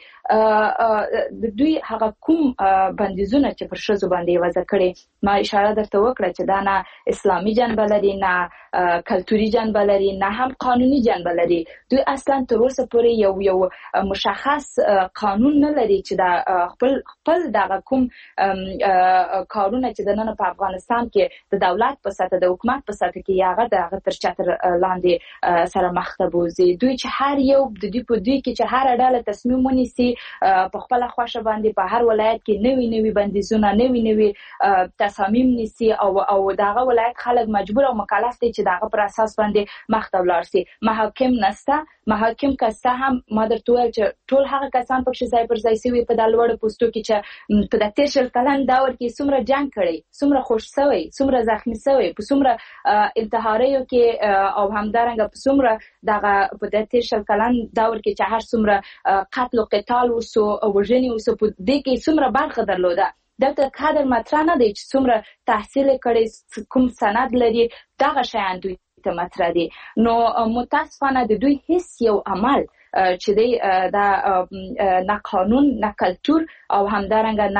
د دوی هغه کوم بندیزونه چې پر ښځو باندې وضع کړي ما اشاره درته وکړه چې دا نه اسلامي جنبه لري، نه کلتوري جنبه لري، نه هم قانوني جنبه لري. دوی اصلا تر اوسه پورې یو یو مشخص قانون نه لري چې دا خپل خپل دغه کوم کارونه چې د نن په افغانستان کې د دولت په سطح د حکومت په سطح کې هغه د تر چتر لاندې سره مخ ته بوزي. دوی چې هر یو د دوی په دوی کې چې هر ډله تصمیم ونیسي په خپل خوښه باندې په هر ولایت کې نوي نوي بندیزونه نوي نوي تصامیم نیسي او او دغه ولایت خلک مجبور او مکلف دي چې دغه پر اساس باندې مخ ته ولاړ شي. محاکم نسته، محاکم کسته هم ما درته ویل چې ټول هغه کسان پکې ځای پر ځای شوي په د لوړو پوستو کې چې په د تیر شل کلن دور کې څومره جنګ کړی، څومره خوش شوی، څومره زخمی شوی، په څومره التهاریو کې او همدارنګه په څومره دغه په د تیر شل کلن دور کې چې هر څومره قتل او قتال وسو او وژنې وسو په دې کې څومره برخه درلوده. دلته قدر مطرح نه دی چې څومره تحصیل کړي، کوم سند لري، دغه شیان دوی ته مطرح دي. نو متاسفانه د دوی هیڅ یو عمل چې دی دا نه قانون نه کلتور او همدارنګه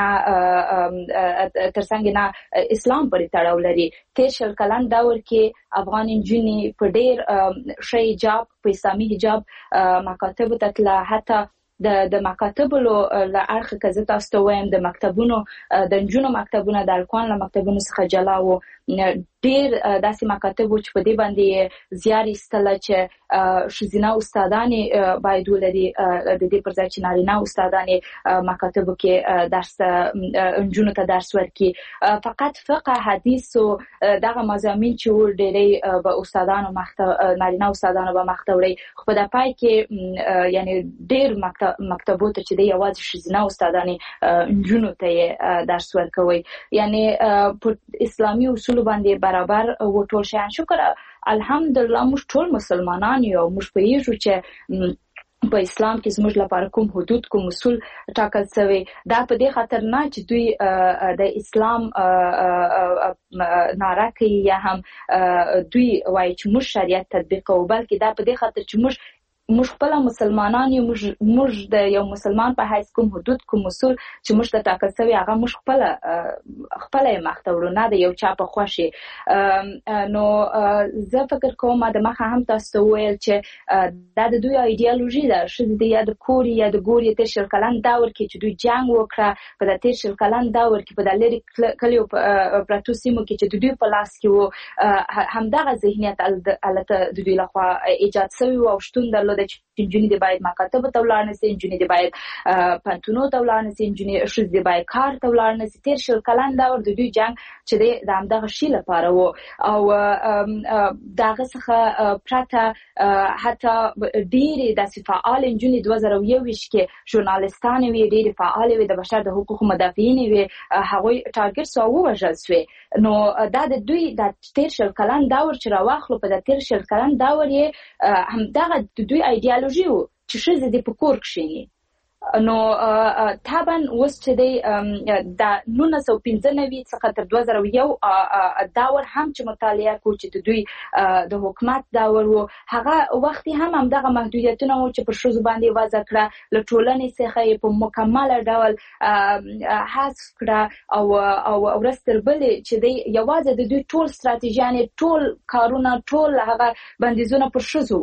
نه ترڅنګ نه اسلام پورې تړاو لري. تیر شل کلن دور کې افغان نجونې په ډېر ښه حجاب، په اسلامي حجاب مکاتبو ته تله، حتی د د مکاتبو له اړخه که زه تاسو ته وایم د مکتبونو د نجونو مکتبونه د الکوان له مکتبونو څخه جلا وو. ډېر داسې مکاتب چې په دې باندې زیار ایستله چې ښځینه استادانې باید ولري د دې پر ځای چې نارینه استادانې مکاتبو کې درس نجونو ته درس ورکړي. فقط فقه، حدیث او دغه مضامین چې وو ډېری به استادانو مخته نارینه استادانو به مخته وړي، خو په د پای کې یعنی ډېر مکتبو ته چې دی یوازې ښځینه استادانې نجونو ته یې درس ورکوي. یعنی په اسلامي اصولو باندې برابر و ټول شیان. شکر الحمدلله موږ ټول مسلمانان یو، موږ پوهیږو چې په اسلام کې زموږ لپاره کوم حدود کوم اصول ټاکل شوی. دا په دې خاطر نه چې دوی د اسلام ناره کوي یا هم دوی وایي چې موږ شریعت تطبیق کوو، بلکې دا په دې خاطر چې موږ موږ خپل مسلمانان یو، موږ د یو مسلمان په حیث کوم حدود کوم اصول چې موږ ته ټاکل شوي هغه موږ خپل خپل یې مخته وړو، نه د یو چا په خوښې. نو زه فکر کوم د مخه هم تاسو ته وویل چې دا د دوی ایډیالوژي ده. ښځې د یا د کور یا د ګور یا تیر شل کلن دور کې چې دوی جنګ وکړه، په د تیر شل کلن دور کې په د لرې کلیو پرتو سیمو کې چې د دوی په لاس کې وو، همدغه ذهنیت هلته د دوی لخوا ایجاد شوی و او شتون درلود چې نجونې دې باید مکاتبو ته ولاړ نه شي، نجونې دې باید پوهنتونونو ته ولاړ نه شي، نجونې ښځې دې باید کار ته ولاړ نه شي. تیر شل کلن دور د دوی جنګ چې دی د همدغه شي لپاره و او د هغه څخه پرته حتی ډېرې داسې فعال نجونې دوه زره یو ویشت کې ژورنالستانې وې، ډېرې فعالې وې، د بشر د حقوقو مدافعینې وې، هغوی ټارګټ سوه او ووژل سوې. نو دا د دوی د تیر شل کلن دور چې راواخلو، په د تیر شل کلن دور یې همدغه د دوی ایډیالوژي و چې ښځې دې په کور کښېني. نو طبعا اوس چې دی د نولس سوه پنځه نوي څخه تر دوه زره یو دور هم چې مطالعه کو چې د دوی د حکومت دور و، هغه وخت هم همدغه محدودیتونه و چې پر ښځو باندې وضع کړه، له ټولنې څخه یې په مکمله ډول حذف کړه او او ورځ تر بلې چې دی یوازې د دوی ټول ستراتیژیانې، ټول کارونه، ټول هغه بندیزونه پر ښځو و.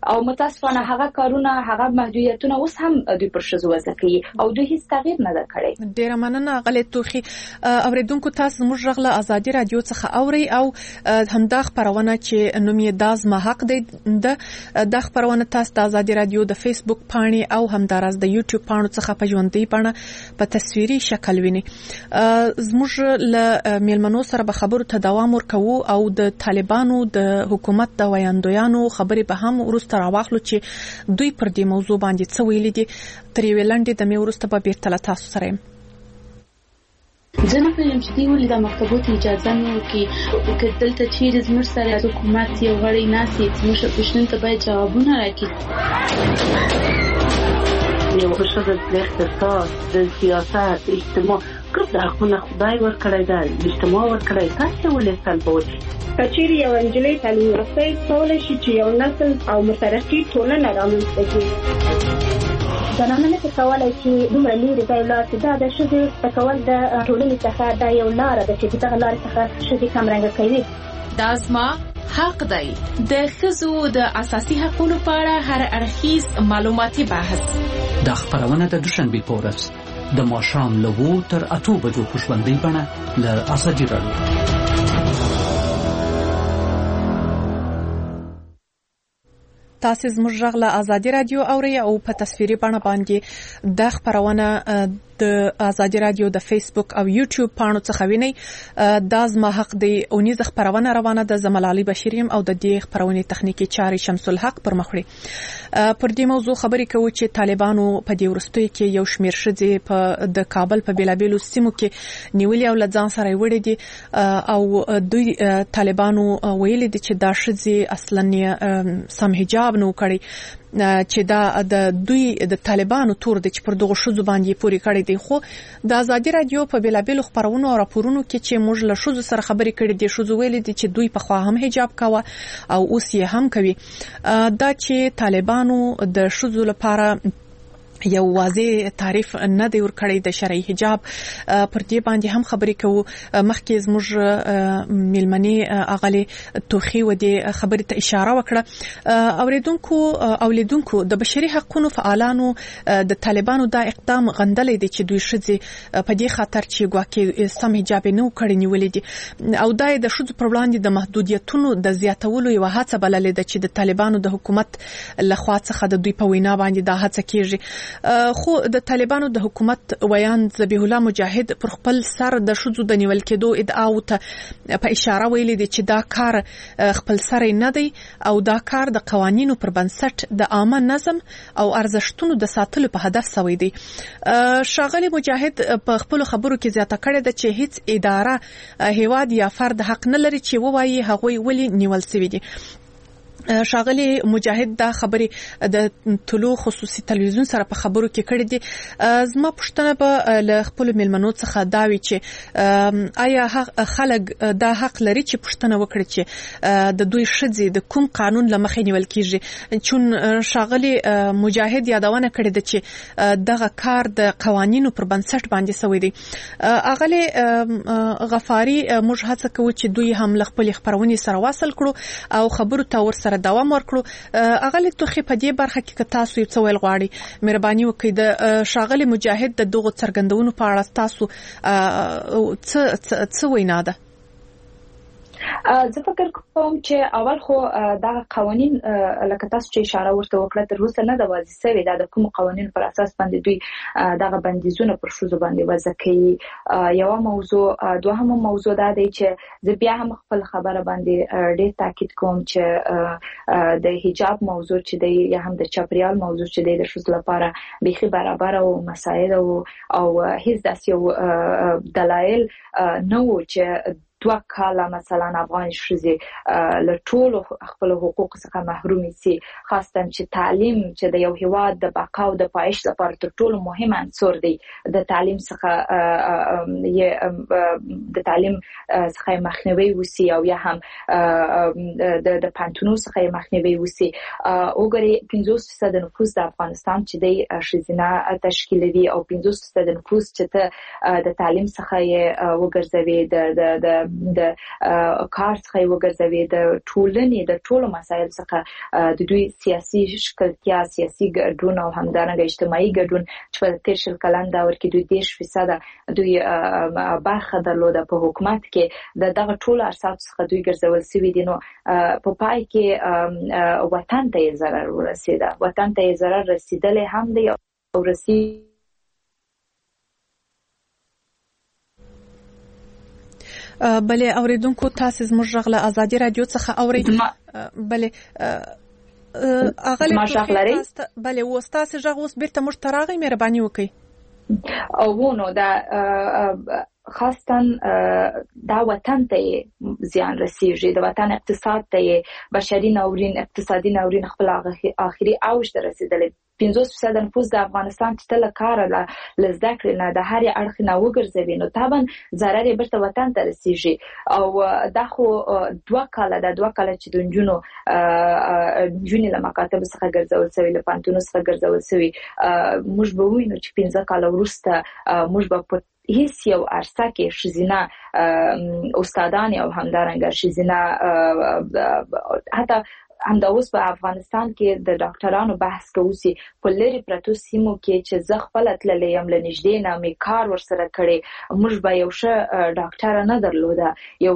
او متاسفانه هغه کارونه هغه محدودیتونه اوس هم دوی پر شزو وضع کوي او دوی هیڅ تغییر نه ده کړی. ډیره مننه غلې توخي. اوریدونکو تاسو موږ رغله ازادي رادیو څخه اوري او همدا خبرونه چې نوم یې داز ما حق دی د خبرونه تاسو د ازادي رادیو د فیسبوک پاڼې او همداراز د یوټیوب پاڼو څخه په ژوندۍ بڼه په تصویري شکل ویني. زموږ له میلمنو سره به خبرو ته دوام ورکوو او د طالبانو د حکومت د ویاندویانو خبرې به هم ورسته راواخلو چې دوی پر دې موضوع باندې څه ویلي دي. تر یوې لنډې دمې وروسته به بیرته له تاسو سره یم. زه نه پوهېږم چې دوی ولې دا مکتبو ته اجازه نه ورکوي که دلته چیرې زموږ سره حکومت یو غړی ناست وي زموږ پوښتنو ته باید جوابونه راکړي. یو ښځه د اقتصاد د سیاست اجتماع ګډ حقونه خدای ورکړی دی اجتماع ورکړی تاسې ولې سلبوي. که چیرې یو نجلۍ تعلیم یافته کولی شي چې یو نسل او مترقي ټولنه رامنځته کړي. زنانه نه کولی چې دومره لرې ځای لاړ شي. دا د ښځې زده کول د ټولنې څخه دا یو لاره ده چې دغه لارې څخه ښځې کمرنګه کوي. دا زما حق دی. د ښځو د اساسي حقوقو په اړه هر اړخیز معلوماتي بحث. دا خبرونه د دوشنبې په ورځ د ماښام له اوو تر اتو بجو په ژوندۍ بڼه له ازادي رادیو. تاسو زموږ غږ له ازادي رادیو اورئ او په تصویري بڼه باندې د خبرونه د ازادي رادیو د فیسبوک او یوټیوب پاڼو څخه وینئ. دا زما حق دی اونیز خبرونه روانه ده. زملالي بشیریم او د دې خبرونې تخنیکی چاري شمس الحق پر مخ وړي. پر دې موضوع خبرې کوو چې طالبانو په دې ورستوي کې یو شمېر ښځې په د کابل په بیلابیلو سیمو کې نیولې او لځان سره وړي دي او دوی طالبانو ویلي دي چې دا ښځې اصلا سم حجاب نو کړی چې دا د دوی د طالبانو تور د چې پر دغه شوزو باندې پوری کړی دی. خو د ازادي رادیو په بیلابیلو خبرونو او راپورونو کې چې موږ له شوزو سره خبرې کړې دي شوزو ویلي دي چې دوی په خوا هم حجاب کاوه او اوس یې هم کوي. دا چې طالبانو د شوزو لپاره یو واضح تعریف نه دی ورکړی د شرعي حجاب پر دې باندې هم خبرې کوو. مخکې زموږ میلمنې اغلې توخي و دې خبرې ته اشاره وکړه. اوریدونکو اولیدونکو د بشري حقوقو فعالانو د طالبانو دا اقدام غندلې دي چې دوی ښځې په دې خاطر چې ګواکې سم حجاب نه وکړي نیولې دي او دا د ښځو پر وړاندې د محدودیتونو د زیاتولو یو هڅه بللې ده چې د طالبانو د حکومت لخوا څخه د دوی په وینا باندې دا هڅه کیږي. خو د طالبانو د حکومت ویان ذبیح الله مجاهد پر خپل سر د شذو د نیول کېدو ادعا وته په اشاره ویلي دي چې دا کار خپل سر نه دی او دا کار د قوانینو پر بنسټ د عامه نظم او ارزښتونو د ساتلو په هدف سوی دی. شاغلی مجاهد په خپل خبرو کې زیاته کړې ده چې هیڅ اداره هیواد یا فرد حق نه لري چې ووایي هغوی ولی نیول شوی دي. شاغلی مجاهد دا خبري د طلوع خصوصي تلویزیون سره په خبرو کې کړې دي. زما پوښتنه به له خپل ملمنو څخه دا وی چې آیا خلک دا حق لري چې پوښتنه وکړي چې د دوی ښځې د کوم قانون لمخې نیول کیږي. چون شاغلی مجاهد یادونه کړې ده چې دغه کار د قوانینو پر بنسټ باندې سوی دی. اغلی غفاری موږ هڅه کوو چې دوی هم خپل خبرونه سره واصل کړو او خبرو ته ور سره دوام ورکړو. اغلی توخي په دې برخه کې که تاسو یې څه ویل غواړئ مهرباني وکړئ. د شاغلی مجاهد د دغه څرګندونو په اړه تاسو څه څه وینا ده؟ زه فکر کوم چې اول خو دا قوانين لکه تاسو چې اشاره ورته وکړه تر اوسه نه د واضح سوي دا د کوم قوانين پر اساس باندې دوی دغه بندیزونه پر شوزو باندې وضع کوي. یو موضوع دوهمه موضوع دا دی چې زه بیا هم خپل خبره باندې ډېر تاکید کوم چې د حجاب موضوع چې دی یا هم د چاپریال موضوع چې دی د شوزو لپاره بيخي برابر او مسائل او او هیڅ داسې دلایل نه و چې دوه کاله مثلا افغان ښځې له ټولو خپل حقوق څخه محروم سي. خاصه چې تعلیم چې د یو هیواد د بقا او د پایښت لپاره تر ټولو مهم عنصر دی د تعلیم څخه د تعلیم څخه مخنیوي وسی او یا هم د د پانتونو څخه مخنیوي وسی. وګورئ پنځوس فیصد نفوس د افغانستان چې د ښځینه تشکیلوي او پنځوس فیصد نفوس چې د تعلیم څخه وګرځوي د د د کار څخه وګرځوي د ټولنې د ټولو مسایل څخه د دوی سیاسي شکلتیا سیاسي ګډون او همدارنګه اجتماعي ګډون چې په تیر شل کلن دور کې دوی دیش فیصد دوی برخه درلوده په حکومت کې د دغه ټولو ارسات څخه دوی ګرځول سوي دي. نو په پای کې وطن ته ضرر ورسېده وطن ته ضرر رسیدلې هم دی او رسي بلې اوریدونکو تاسو زموږ غږ له ازادي رادیو څخه اورئ. بلې اغلی بلې و تاسو غږ اوس بیرته موږ ته راغی، مهرباني وکړئ. او نو دا خاصتاً دا وطن ته زیان رسیږي، د وطن اقتصاد ته بشري ناورین اقتصادي ناورین خپل آخري اوج ته رسیدلی. پنځوس فیصد نفوس د افغانستان چې تل کار له لزده کړې نه د هر اړخ نه وګرځوي نو طبعا ضرر یې بیرته وطن ته رسیږي. او دا خو دوه کاله د دوه کاله چې د نجونو نجونې له مکاتب څخه ګرځول سوي له پانتونو څخه ګرځول سوي موږ به وینو چې پنځه کاله وروسته موږ به په هیڅ یو عرصه کې ښځینه استادان او همدارنګه ښځینه حتی همدا اوس په افغانستان کې د ډاکټرانو بحث کوي په لری پرتو سیمو کې چې زه خپل تللې يم لنږدې نه می کار ورسره کړي موږ به یو ښه ډاکټر نه درلوده یو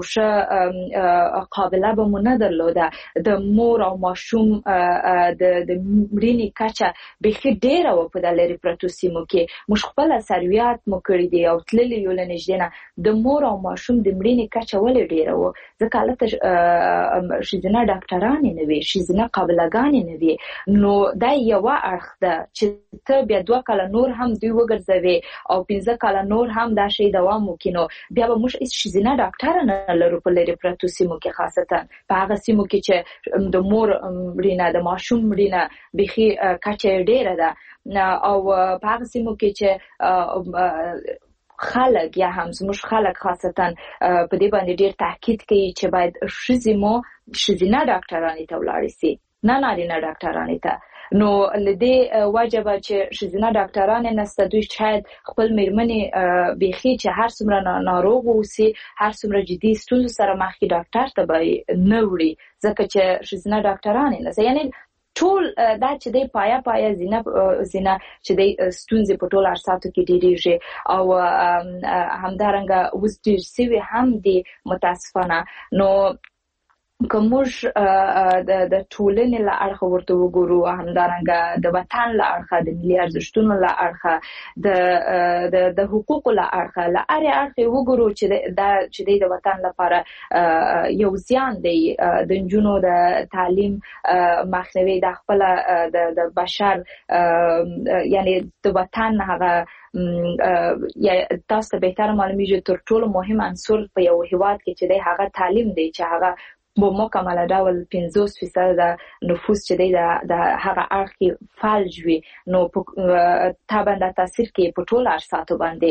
ښه قابله به مو نه درلوده د مور او ماشوم د د مړینې کچه به خې ډیره و په د لری پرتو سیمو کې موږ خپل سرویات مو کړی دی او تللې یو لنږدې نه د مور او ماشوم د مړینې کچه ولې ډیره و ځکه لته شیدنه ډاکټران نه وي شیزنه قابلګانې نه وي نو دا یو اړخ ده چې ته بیا دوه کاله نور هم دوی وګرځوي او پنځه کاله نور هم دا شی دوام وکړي نو بیا به موږ هیڅ شیزنه ډاکټر نه لرو په لری پرتو سیمو کې خاصتا په هغه سیمو کې چې د مور مړینه د ماشوم مړینه بيخي کچه ډیره ده او په هغه سیمو کې چې خلک یا هم زموږ خلک خاصتا په دې باندې ډیر تاکید کوي چې باید شزمو شزینه ډاکټرانو ته ولاړ شي نه نارینه ډاکټرانو ته نو لدې واجب چې شزینه ډاکټرانو نسته دوی شاید خپل میرمنې بيخي چې هر څومره ناروغ وسی هر څومره جدي ستونزو سره مخ کې ډاکټر ته به نه وړي ځکه چې شزینه ډاکټرانو نه یعنی ټول دا چې دی پایا پایا زینه زینه چې دی ستونزې په ټول ارساتو کې ډیریږي او همدارنګه اوس ډیر سوي هم دي متاسفانه نو کومش د د ټولنې له اړخه ورته وګورو همدارنګه د وطن له اړخه د ملي ارزښتونو له اړخه د د د حقوقو له اړخه له اړ اړخه وګورو چې دا چې د وطن لپاره یو زیان دی د جنونو د تعلیم مخنیوي د خپل د بشر یعنی د وطن هغه یا تاسو ته به تر معلومیږي تر ټولو مهم عنصر په یو هیواد کې چې د هغه تعلیم دی چې هغه په مکمل ډول پنځوس فیصد د نفوس چې دی د هغه اړخي فعال وي نو طبعا د تاثیر کې په ټول ارساتو باندې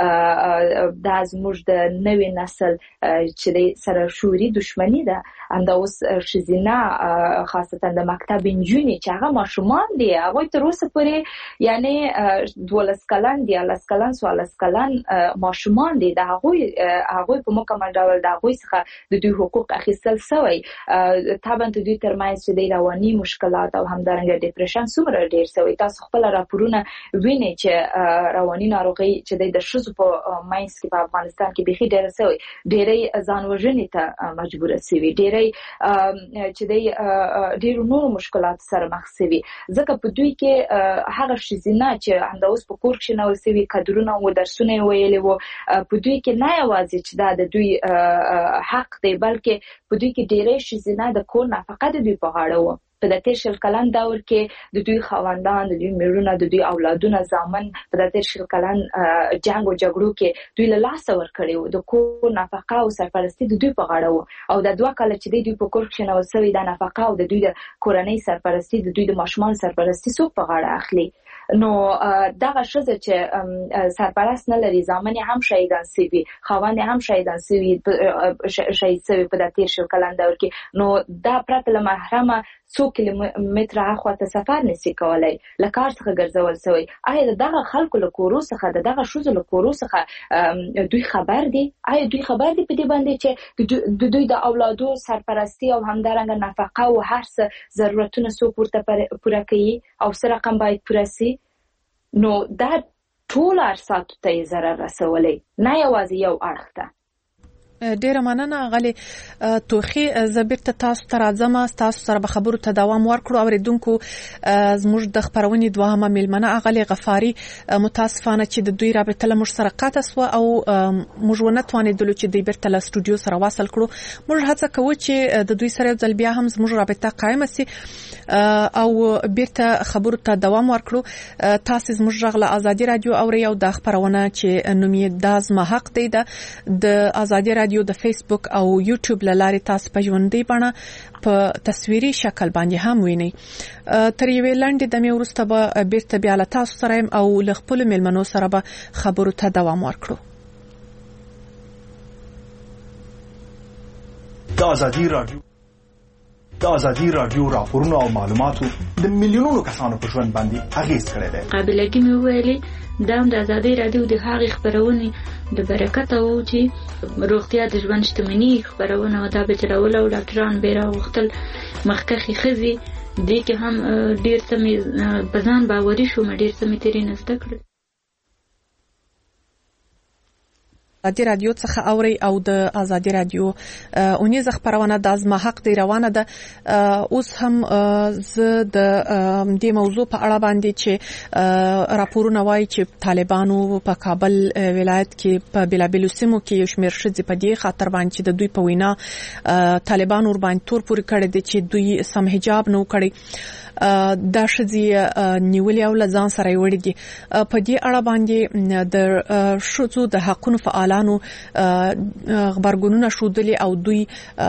د زموږ د نوې نسل چې د سره شوري دښمنی ده انده اوس شزینه خاصتا د مکتب انجونی چې هغه ماشومان دي هغه تر اوسه پورې یعنی دولس کلن دي لاس کلن سوالس کلن ماشومان دي د هغه هغه په مکمل ډول د هغه څخه د دوی حقوق اخیستل سوی طبعا د دوی ترمنځ چې د رواني مشکلات او همدارنګه ډیپریشن څومره ډیر سوی تاسو خپل راپورونه وینئ چې رواني ناروغي چې د شذ په ماینس کې په افغانستان کې بيخي ډیر سوی ډیرې ځان وژنې ته مجبور سوي ډیرې چې د ډیر نور مشکلات سره مخ سوي ځکه په دوی کې هغه شزینه چې همدا اوس په کور کې نو سوي کډرونه او درسونه ویلې وو په دوی کې نه یوازې چې دا د دوی حق دی بلکې په دوی کې ډیرې شزینه د کور نفقه د دوی په غاړه وو په د تیر شل کلن دور کې د دوی خواندان د دوی میرونه د دوی اولادونه زامن په د تیر شل کلن جنگ او جګړو کې دوی له لاس ور کړیو د کور نفقه او سرپرستی د دوی په غاړه وو او د دوه کال چې دوی په کور کې نو سوي د نفقه او د دوی د کورنۍ سرپرستی د دوی د ماشومان سرپرستی څوک په غاړه اخلي نو دغه شزه چې سرپرست نه لري زامن هم شهیدان سوي خوان هم شهیدان سوي شهید سوي په د تیر شل کلن دور کې نو دا پرته له محرمه څو کیلومتره اخواته سفر نشي کولای لکار څخه ګرځول شوی. آیا دغه خلکو له کورو څخه دغه شوزو له کورو څخه دوی خبر دي؟ آیا دوی خبر دي په دې باندې چې د دوی د اولادو سرپرستی او همدارنګه نفقه او هر څه ضرورتونه څوک ورته پوره کوي او څه رقم باید پوره سي؟ نو دا ټول ارساتو ته ضرر رسولی، نه یوازې یو اړخ ته. ډیره مننه غلي توخي زبرت تاسو تر اعظم تاسو سره به خبرو ته دوام ورکړو. اوریدونکو زموږ د خبرونې دوهمه میلمنه غلي غفاري متاسفانه چې د دوی رابطه له موږ سره قطع سو او موږ ونه توانېدلو چې د بیرته له استودیو سره واصل کړو. موږ هڅه کوو چې د دوی سره ځل بیا هم زموږ رابطه قائم سي او بیرته خبرو ته دوام ورکړو. تاسو زموږ غله ازادي رادیو اوري او د خبرونه چې نومې داز ما حق دی د ازادي رادیو د فیسبوک او یوټیوب لارې تاسو په ژوندۍ بڼه په تصویري شکل باندې هم وینئ. تر یوې لنډې دمې وروسته به بیرته بیا له تاسو سره او له خپلو میلمنو سره به خبرو ته دوام ورکړو. د ازادي رادیو د ازادي رادیو راپورونه او معلوماتو د میلیونونو کسانو په ژوند باندې اغیز کړی دی. قابلیت مې ویلي دا د ازادي رادیو د هغې خبرونې د برکت او چې روغتیا د ژوند شتمنۍ خبرونه او دا به چلول او ډاکټران به راوختل مخکخي خزي دې کې هم ډیر څه مې بزان باوري شوم، ډیر څه مې تیرې نه زده کړل. ازادي رادیو څخه اوري او د ازادي رادیو اونیزه خبرونه د ازما حق دی روانه ده. اوس هم ز د دې موضوع په اړه باندې چې راپورونه وايي چې طالبانو په کابل ولایت کې په بلابلو سیمو کې یو شمېر ښځې په دې خاطر باندې چې د دوی په وینا طالبان ور باندې تور پورې کړی دي چې دوی سم حجاب نه کړی. دا ښځې نیولې او ځان سره وړي دي. په دې اړه باندې د ښځو د حقوقو فعالانو خبرګونونه شودلې او دوی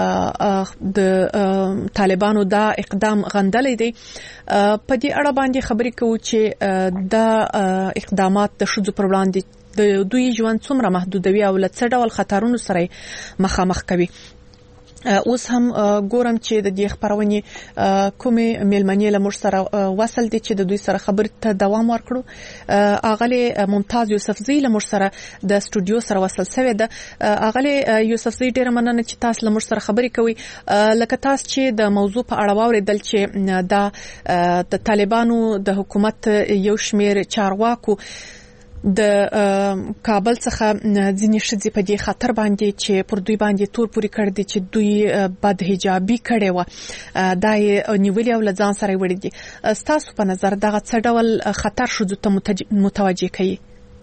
د طالبانو دا اقدام غندلې دي. په دې اړه باندې خبرې کوو چې دا اقدامات د ښځو پر وړاندې د دوی ژوند څومره محدودوي او له څه ډول خطرونو سره مخامخ کوي. اوس هم ګورم چې د دې خبرونې کومې میلمنې له موږ سره وصل دي چې د دوی سره خبرې ته دوام ورکړو. اغلې ممتاز یوسفزی له موږ سره د استودیو سره وصل شوی ده. اغلې یوسفزی ډیره مننه چې تاسو له موږ سره خبرې کوي. لکه تاسو چې د موضوع په اړه واوریدل چې دا د طالبانو د حکومت یو شمېر چارواکو د کابل څخه ځینې ښځې په دې خطر باندې چې پر دوی باندې تور پورې کړ دي چې دوی بد حجابي کړي و دا یې نیولې او له ځان سره وړي دي. ستاسو په نظر دغه څه ډول خطر ښځو ته متوجه کوي؟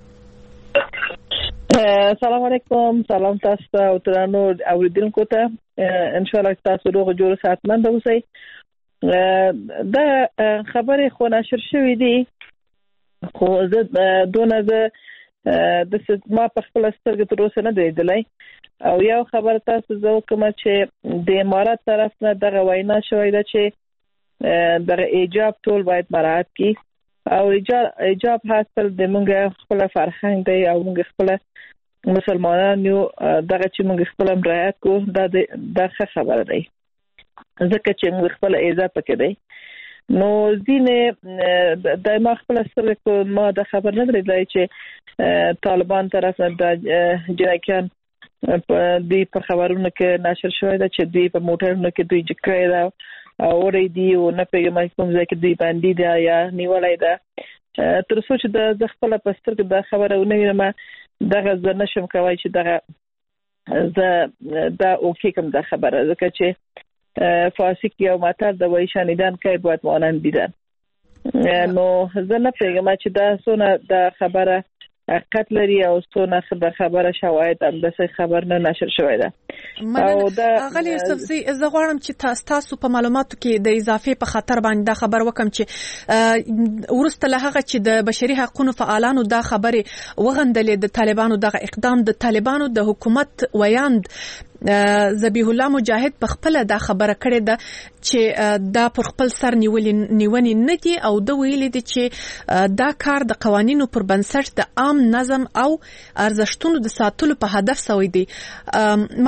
سلام علیکم، سلام تاسو ته او ترانو اوریدونکو ته. ان شاء الله تاسو روغ جوړ صحتمند اوسئ. دا خبره خو نشر شوې دي خو زه دونه زه د ما په خپل سترګې تر اوسه نه دی لیدلی او یو خبر تاسو زه وکړم چې د امارات طرف نه دغه وینا شوې ده چې دغه ایجاب ټول باید مراعات کړي او ایجاب حاصل د موږ خپل فرهنګ دی او موږ خپل مسلمانان یو دغه چې موږ خپل رعایت کوو دا د ښه خبره دی ځکه چې موږ خپل عزت پکې دی. نو ځینې د ما خپل سره ما د خبر نه درېدای چې طالبان طرف نه د جنایکان دوی په خبرونو کې نشر شوی ده چې دوی په موټرونو کې دوی جکړې ده او اورې دي او نه پیغام کوم ځکه دوی باندې ده یا نیولای ده. تر څو چې د خپل پستر کې د خبرونه وینم دغه زه نشم کوي چې دغه زه دا اوکې کوم د خبره ځکه چې فاسق یا ماتر د وای شنیدن کوي باید مانند دیدن. نو زه نه پیغام چې دا سونه د خبره حقیقت لري او سونه د خبره شواهد هم د خبر نه نشر شوی ده. او دا غلی یوسفزی زه غواړم چې تاسو په معلوماتو کې د اضافه په خطر باندې دا خبر وکم چې ورسته له هغه چې د بشري حقوقو فعالانو دا خبره وغندلې د طالبانو دغه اقدام د طالبانو د حکومت ویاند ذبیح الله مجاهد په خپل دا خبره کړې ده چې دا پر خپل سر نیولې نیونې نه دي او د ویلې دي چې دا کار د قوانینو پر بنسټ د عام نظم او ارزښتونو د ساتلو په هدف سوی دی. معنا دا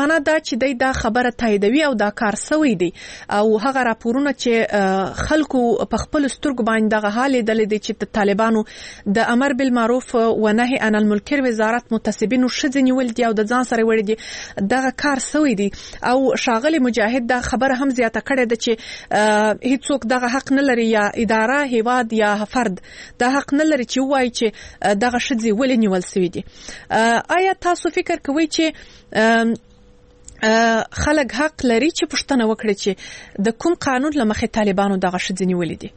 چې د دا خبره تاییدوي او دا کار سوی دی او هغه راپورونه چې خلکو په خپل سترګو باندې دغه حال دل دي چې طالبانو د امر بالمعروف و نهي عن المنکر وزارت متسبینو شذ نیول دي او د ځان سره وړي دي دغه کار سوی دی او شاغلی مجاهد دا خبره هم زیاته کړې ده چې هیڅوک دغه حق نه لري یا اداره هیواد یا فرد دا حق نه لري چې وایي چې دغه شذ ولې نیول سوی دي. آیا تاسو فکر کوئ چې خلک حق لري چې پوښتنه وکړي چې د کوم قانون لمخې طالبانو دغه شذ نیولې دي؟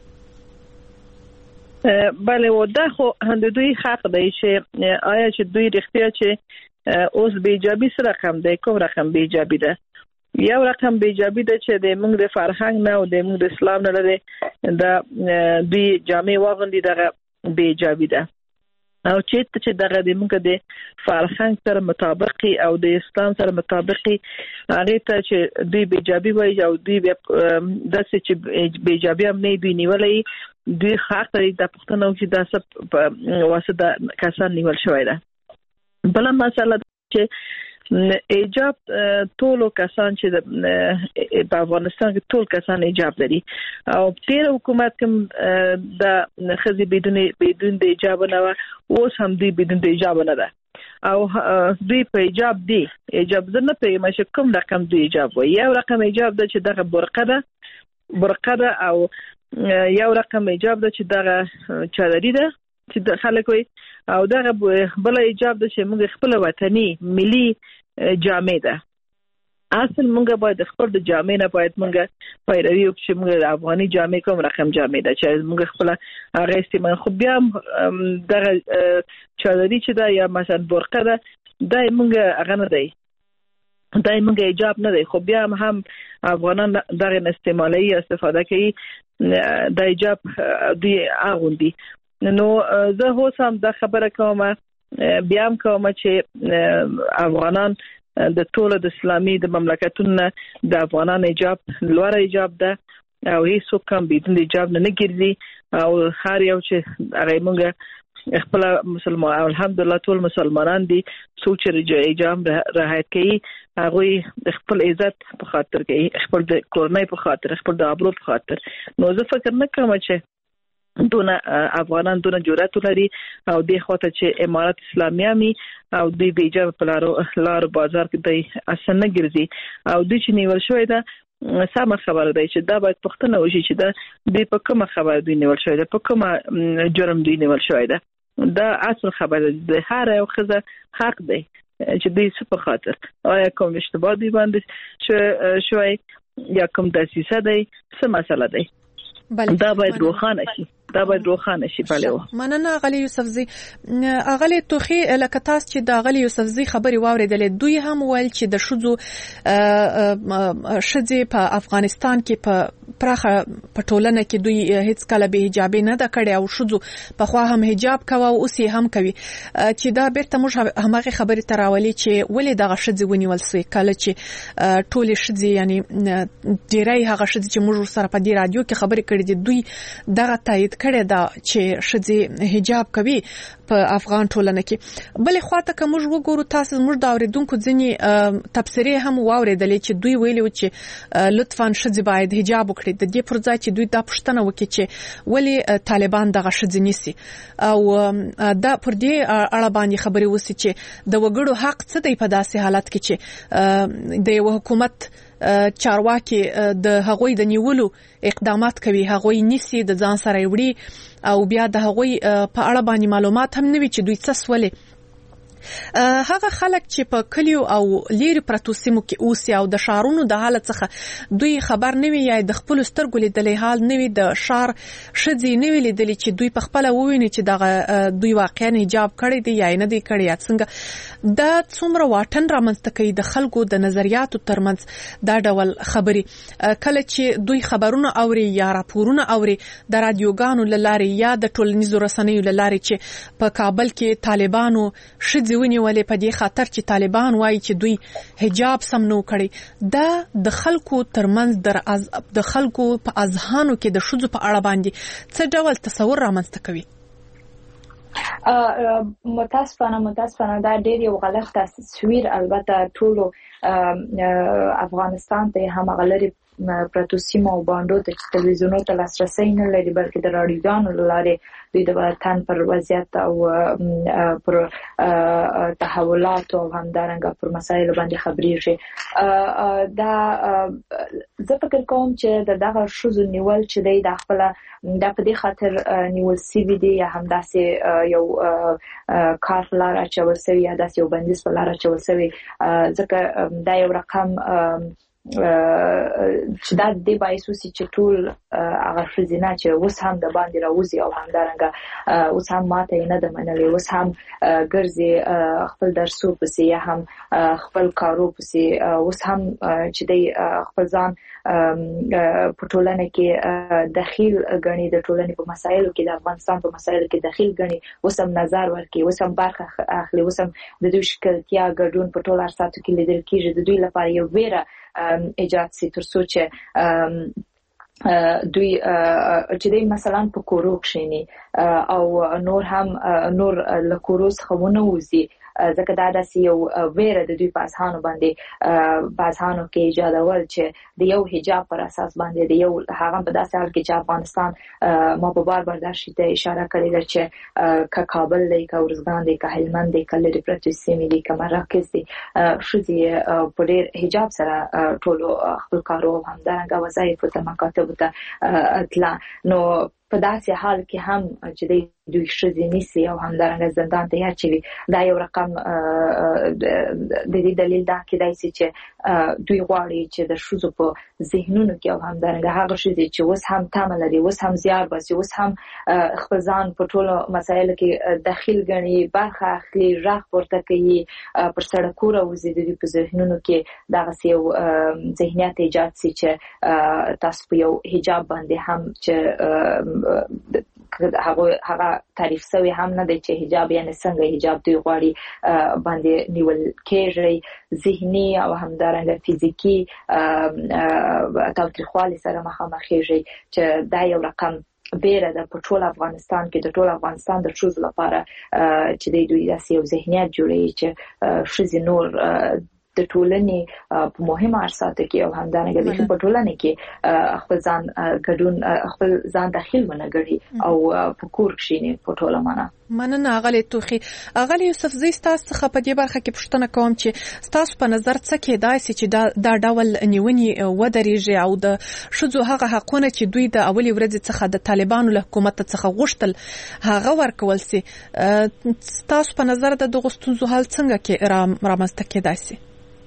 بله و دا خو د دوی حق دی چې آیا چې دوی رښتیا چې اوس بیجابي سره رقم دی، کوم رقم بیجابي ده؟ یو رقم بیجابي ده چې د موږ د فرهنګ نه او د موږ د اسلام نه لري د دوی جامع واغوندي دغه بیجابي ده او چې چې دغه د موږ د فرهنګ سره مطابقي او د اسلام سره مطابقي هغه ته چې دوی بیجابي وایي او دوی داسې چې بیجابي هم نه دوی نیولې دوی حق لري د پښتنو چې داسې په واسطه کسان نیول شوی ده. بل مسله چې ایجاب ټول کسان چې په افغانستان کې ټول کسان ایجاب لري او تیر حکومت کوم د خزي بدون بدون د ایجاب نه و اوس هم دی بدون د ایجاب نه ده او دوی په ایجاب دی ایجاب نه په مشه کوم رقم دی ایجاب و یو رقم ایجاب ده چې دغه برقه ده برقه ده او یو رقم ایجاب ده چې دغه چادري ده چې د خلک وي او دغه بل ایجاب ده چې موږ خپل وطني ملي جامع ده. اصل موږ باید خپل د جامع نه باید موږ پیروي وکړو چې موږ افغاني جامع کوم رقم جامع ده چې موږ خپل هغه استعمال خو بیا دغه چادري چې ده یا مثلا برقه ده دا موږ هغه نه دی دا موږ ایجاب نه دی خو بیا هم افغانان دغه استعمالي استفاده کوي د ایجاب دی اغوندي. نو زه هوس هم دا خبره کوم بیا هم کوم چې افغانان د ټولو د اسلامي د مملکتونو د افغانان ایجاب لوړ ایجاب ده او هیڅ کوم بدون ایجاب نه ګرځي او هر یو چې هغه موږ خپل مسلمان الحمدلله ټول مسلمانان دي سوچ ایجاب رعایت کوي هغه خپل عزت په خاطر کوي خپل د کورنۍ په خاطر خپل د ابرو په خاطر. نو زه فکر نه کوم چې دونه افغانان دونه جرأت لري او د خاطر چې امارات اسلامي امي او د بیجاب په لارو لار بازار کې د اسنه نه ګرځي او د چې نیول شوی دا سم خبره ده چې دا باید پښتنه وشي چې دا د په کومه خبره دی نیول شوی ده په کومه جرم دی نیول شوی ده دا اصل خبره ده. هر یو خزه حق دی چې د څه په خاطر آیا کوم اشتباه دی باندې شوی یا کوم دسیسه دی څه مسله دی دا باید روښانه شي دا باید روښانه شي. بله مننه غلی یوسفزی. اغلی توخی لکه تاسو چې د غلی یوسفزی خبري واوریدلې دوی هم ویل چې د شذو شذې په افغانستان کې په پراخه پټولنه کې دوی هیڅ کله به حجاب نه د کړي او شذو په خوا هم حجاب کوي او اوس هم کوي چې دا بیرته موږ همغه خبري تراولي چې ولې دغه شذې ونیول سوی کله چې ټول شذې یعنی ډیرای هغه شذې چې موږ سره په دی رادیو کې خبري کړې دي دوی دغه تایید کړی دا چې شذې حجاب کوي په افغان ټولنه کې. بل خواته کوم وګورو تاسو موږ دا اوریدونکو ځنی تفسیری هم واوریدلې چې دوی ویلي و چې لطفاً شذې باید حجاب وکړي د دې پر ځای چې دوی دا پوښتنه وکړي چې ولی طالبان دغه شذې نیسي او دا پر دې اړه باندې خبري وسی چې د وګړو حق څه دی په داسې حالت کې چې د یو حکومت چارواکي د هغوی د نیولو اقدامات کوي هغوی نیسي د ځان سره وړي او بیا د هغوی په اړه باندې معلومات هم نوي چې دوی څه سولې هغه خلک چې په کلیو او لیر پرتو سیمو کې اوسي او د شهرونو د حالت څخه دوی خبر نه وي یا د خپل سترګو لیدلې حال نه وي د شهر شذې نه وی لیدلې چې دوی په خپل وویني چې دغه دوی واقعا حجاب کړی دی یا نه دی کړی یا څنګه دا څومره واټن رامنځته کوي د خلکو د نظریاتو ترمنځ دا ډول خبري کله چې دوی خبرونه اوري یا راپورونه اوري د رادیوګانو لارې یا د ټولنیزو رسنیو لارې چې په کابل کې طالبانو شذې ونیولې په دې خاطر چې طالبان وایي چې دوی حجاب سم نو کړی دا د خلکو ترمنځ در از د خلکو په اذهانو کې د شذو په اړه باندې څه ډول تصور رامنځته کوي؟ متاسفانه متاسفانه دا ډېر یو غلط تصویر البته ټولو افغانستان ته هم غلري پرتو سیمو او باندې ته تلویزیونونو ته لاسرسي نه لري بلکې د رادیوګانو لاره دوی د وطن پر وضعیت او پر تحولات او همدارنګه پر مسایل باندې خبريږي. دا زه فکر کوم چې د دغه شوزو نیول چې د خپل د په دې خاطر نیول سی وی دی یا هم داسې یو کار لاره چول سوی یا داسې یو بندیز په لاره چول سوی ځکه دا یو رقم چې دا د بایسوسي چې ټول هغه خزینه چې اوس هم د باندې راوځي او همدارنګه اوس هم ماته نه د منلې اوس هم ګرځي خپل درسو پسې یا هم خپل کارو پسې اوس هم چې د خپل ځان په ټولنه کې داخل غني د ټولنې په مسایلو کې د افغانستان په مسایلو کې داخل غني اوس هم نظر ورکړي اوس هم برخه اخلي اوس هم د دوی شکلتیا ګډون په ټول ارساتو کې لیدل کېږي د دوی لپاره یو ویره ایجاد سي تر څو چې دوی چې دوی مثلا په کورو کښینی او نور هم نور له کورو څخه ونه وځي ځکه دا داسې یو ویره د دوی په اذهانو باندې په اذهانو کې ایجادول چې د یو حجاب پر اساس باندې د یو هغه په داسې حال کې چې افغانستان ما په بار بار دا شی ته اشاره کړې ده چې ک کابل دی ک ورزګان دی ک هلمند دی ک لری پرتې سیمې دی ک مراکز دی شذي په ډېر حجاب سره ټول خپل کارو همدارنګه وظایف ته مکاتب ته اطلاع نو په داسې حال کې هم چې دوی شذي نيسي او همدارنګه زندان ته اچوي دا یو رقم د دې دلیل دا کېدای شي چې دوی غواړي چې د شذو په ذهنونو کې او همدارنګه هغه شذي چې اوس هم تامل لري اوس هم زیار باسي اوس هم خپل ځان په ټولو مسایلو کې داخل غني برخه اخلي راغ ورته کوي پر سړکو راوځي د دې په ذهنونو کې دا یو ذهنیت ایجاد شي چې تاسو په یو حجاب باندې هم چې هغه هغه تعریف سوی هم نه دی چې حجاب یعنی څنګه حجاب دوی غواړي باندې نیول کېږي ذهني او همدارنګه فزیکی تاوتریخوالي سره مخامخ کېږي چې دا یو رقم بیره د ټول افغانستان کې د ټول افغانستان د شوز لپاره چې دوی داسې یو ذهنیت جوړي چې شوزي نور د ټولنې په مهمه ارساته کې او همدارنګه د په ټولنه کې خپل ځان ګډون خپل ځان داخل ونګړي او په کور کښینی په ټوله معنا مننه غلې توخي غلې یوسف زی تاسو څخه په دې برخه کې پوښتنه کوم چې تاسو په نظر څه کې داسې چې دا ډول نیونی و درېږي او د شذو هغه حقونه چې دوی د اولي ورځې څخه د طالبانو له حکومت څخه غوښتل هغه ورکول سي تاسو په نظر د دغه ستونزو حل څنګه کې رامنځته کېدای سي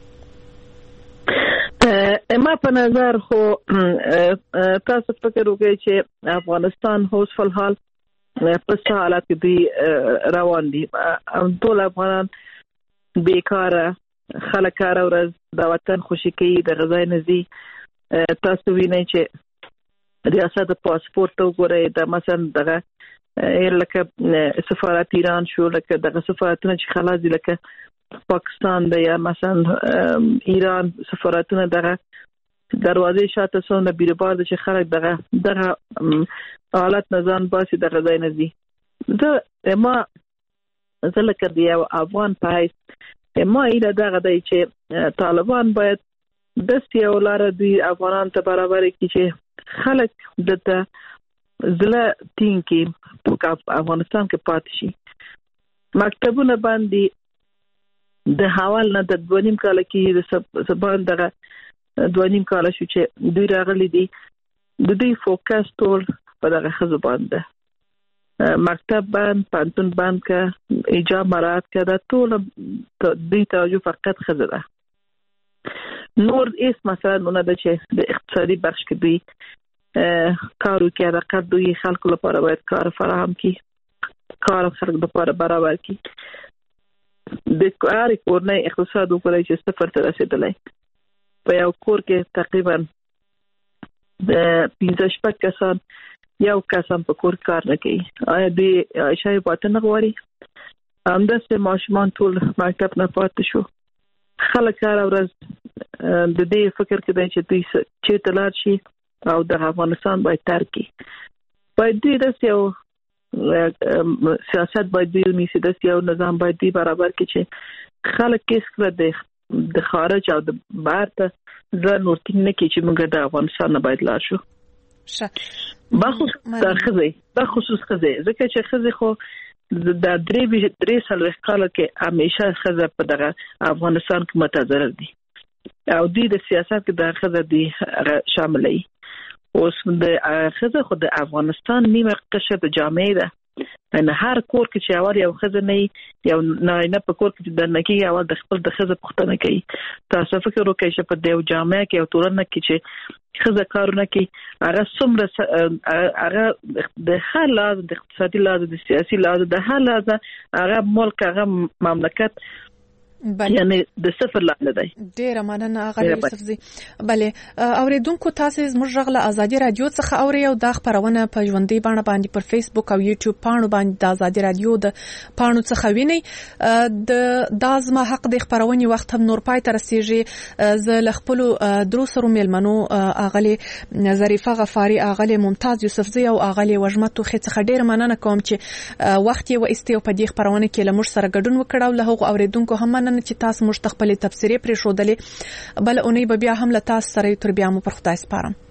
ما په نظر خو تاسو فکر وکړئ چې افغانستان اوس په حال په حالت کې دی روان دي ټول افغانان بیکاره خلک کار ورځ د وطن خوشي کوي د غذای نزي تاسو وینئ چې ریاست پاسپورت وګورئ د مثلا دغه لکه سفارت ایران شو لکه دغه سفارتونه چې خلاص دي لکه پاکستان د یا مثلا ایران سفارتونه دغه دروازې شاته څونه بیربار د چې خلک دغه دغه حالت نظام باسي د غځای نه دي زه ما زلکه دی افغان پایس ما ایله دغه دی چې طالبان باید د سیاو لار دی افغانان ته برابر کړي چې خلک دته زله تین کې په افغانستان کې پاتې شي مکتبونه باندې د حوال نه د دوانیم کال کې د سبان دغه دوانیم کال شو چې دوی راغلي دي د دوی فوکس ټول په دغه خزو باندې مکتب باندې پانتون باندې کا ایجاب مراد کا دا ټول دوی توجه فقط خزه ده نور ایس مثلا نه د چې د اقتصادي بخش کې دوی کارو کې راکړ دوی خلکو لپاره باید کار فراهم کړي کار خلک لپاره برابر کړي د کار کورنۍ اقتصاد وکړي چې صفر ته رسیدلای په یو کور کې تقریبا د پنځه شپږ کسان یو کسان په کور کار نه کوي آیا دوی شای پاتنه غواړي همداسې ماشومان ټول مکتب نه پاتې شو خلک هر ورځ د دې فکر کوي چې دوی چې تلار شي او د افغانستان باید ترکی باید دوی داسې یو سیاست باید ونیسي د یو نظام باید دی برابر کې چې خلک کیس کړه د د خارج او د بهر ته ځان ورتین نه کې چې موږ د افغانستان نه باید لاړ شو. شه بخصوص د خزي بخصوص خزي ځکه چې خزي خو د درې درې سال کال کې همیشه خزه په دغه افغانستان کې متضرر دي او د سیاست کې د خزه دي شاملې. اوس د خزه خو د افغانستان نیمه قشر د جامعې ده، ان هر کور کې چې اول یو خزه نه یو نه په کور کې د نکی اول د خپل د خزه پښتنه کوي. تاسو فکر وکړئ چې په دیو جامعه کې او تورنه کې چې خزه کارونه کوي هغه څومره هغه د هر لحاظ د اقتصادي لحاظ د سیاسي لحاظ د هر لحاظ هغه ملک هغه مملکت بله یعنی د صفر لاندې دی. ډیره مننه غالي یوسفزي. بله اوریدونکو تاسو زموږ غږ ازادي رادیو څخه اوري او د خبرونه په ژوندۍ بڼه باندې پر فیسبوک او یوټیوب پاڼو باندې د ازادي رادیو د پاڼو څخه ویني. د دازما حق د خبرونې وخت هم نور پای تر رسیږي. ز ل خپل دروسرو ملمنو اغلی ظریفه غفاری، اغلی ممتاز یوسفزي او اغلی وجمتو خې څخه ډیره مننه کوم چې وخت یې و استیو په دې خبرونه کې لمر سره ګډون وکړو. له هغه اوریدونکو هم چې تاسو مشتخپلې تفسیرې پرې شو دلې بل اونۍ به بیا هم له تاسو سره تر بیا مو پر خدای سپارم.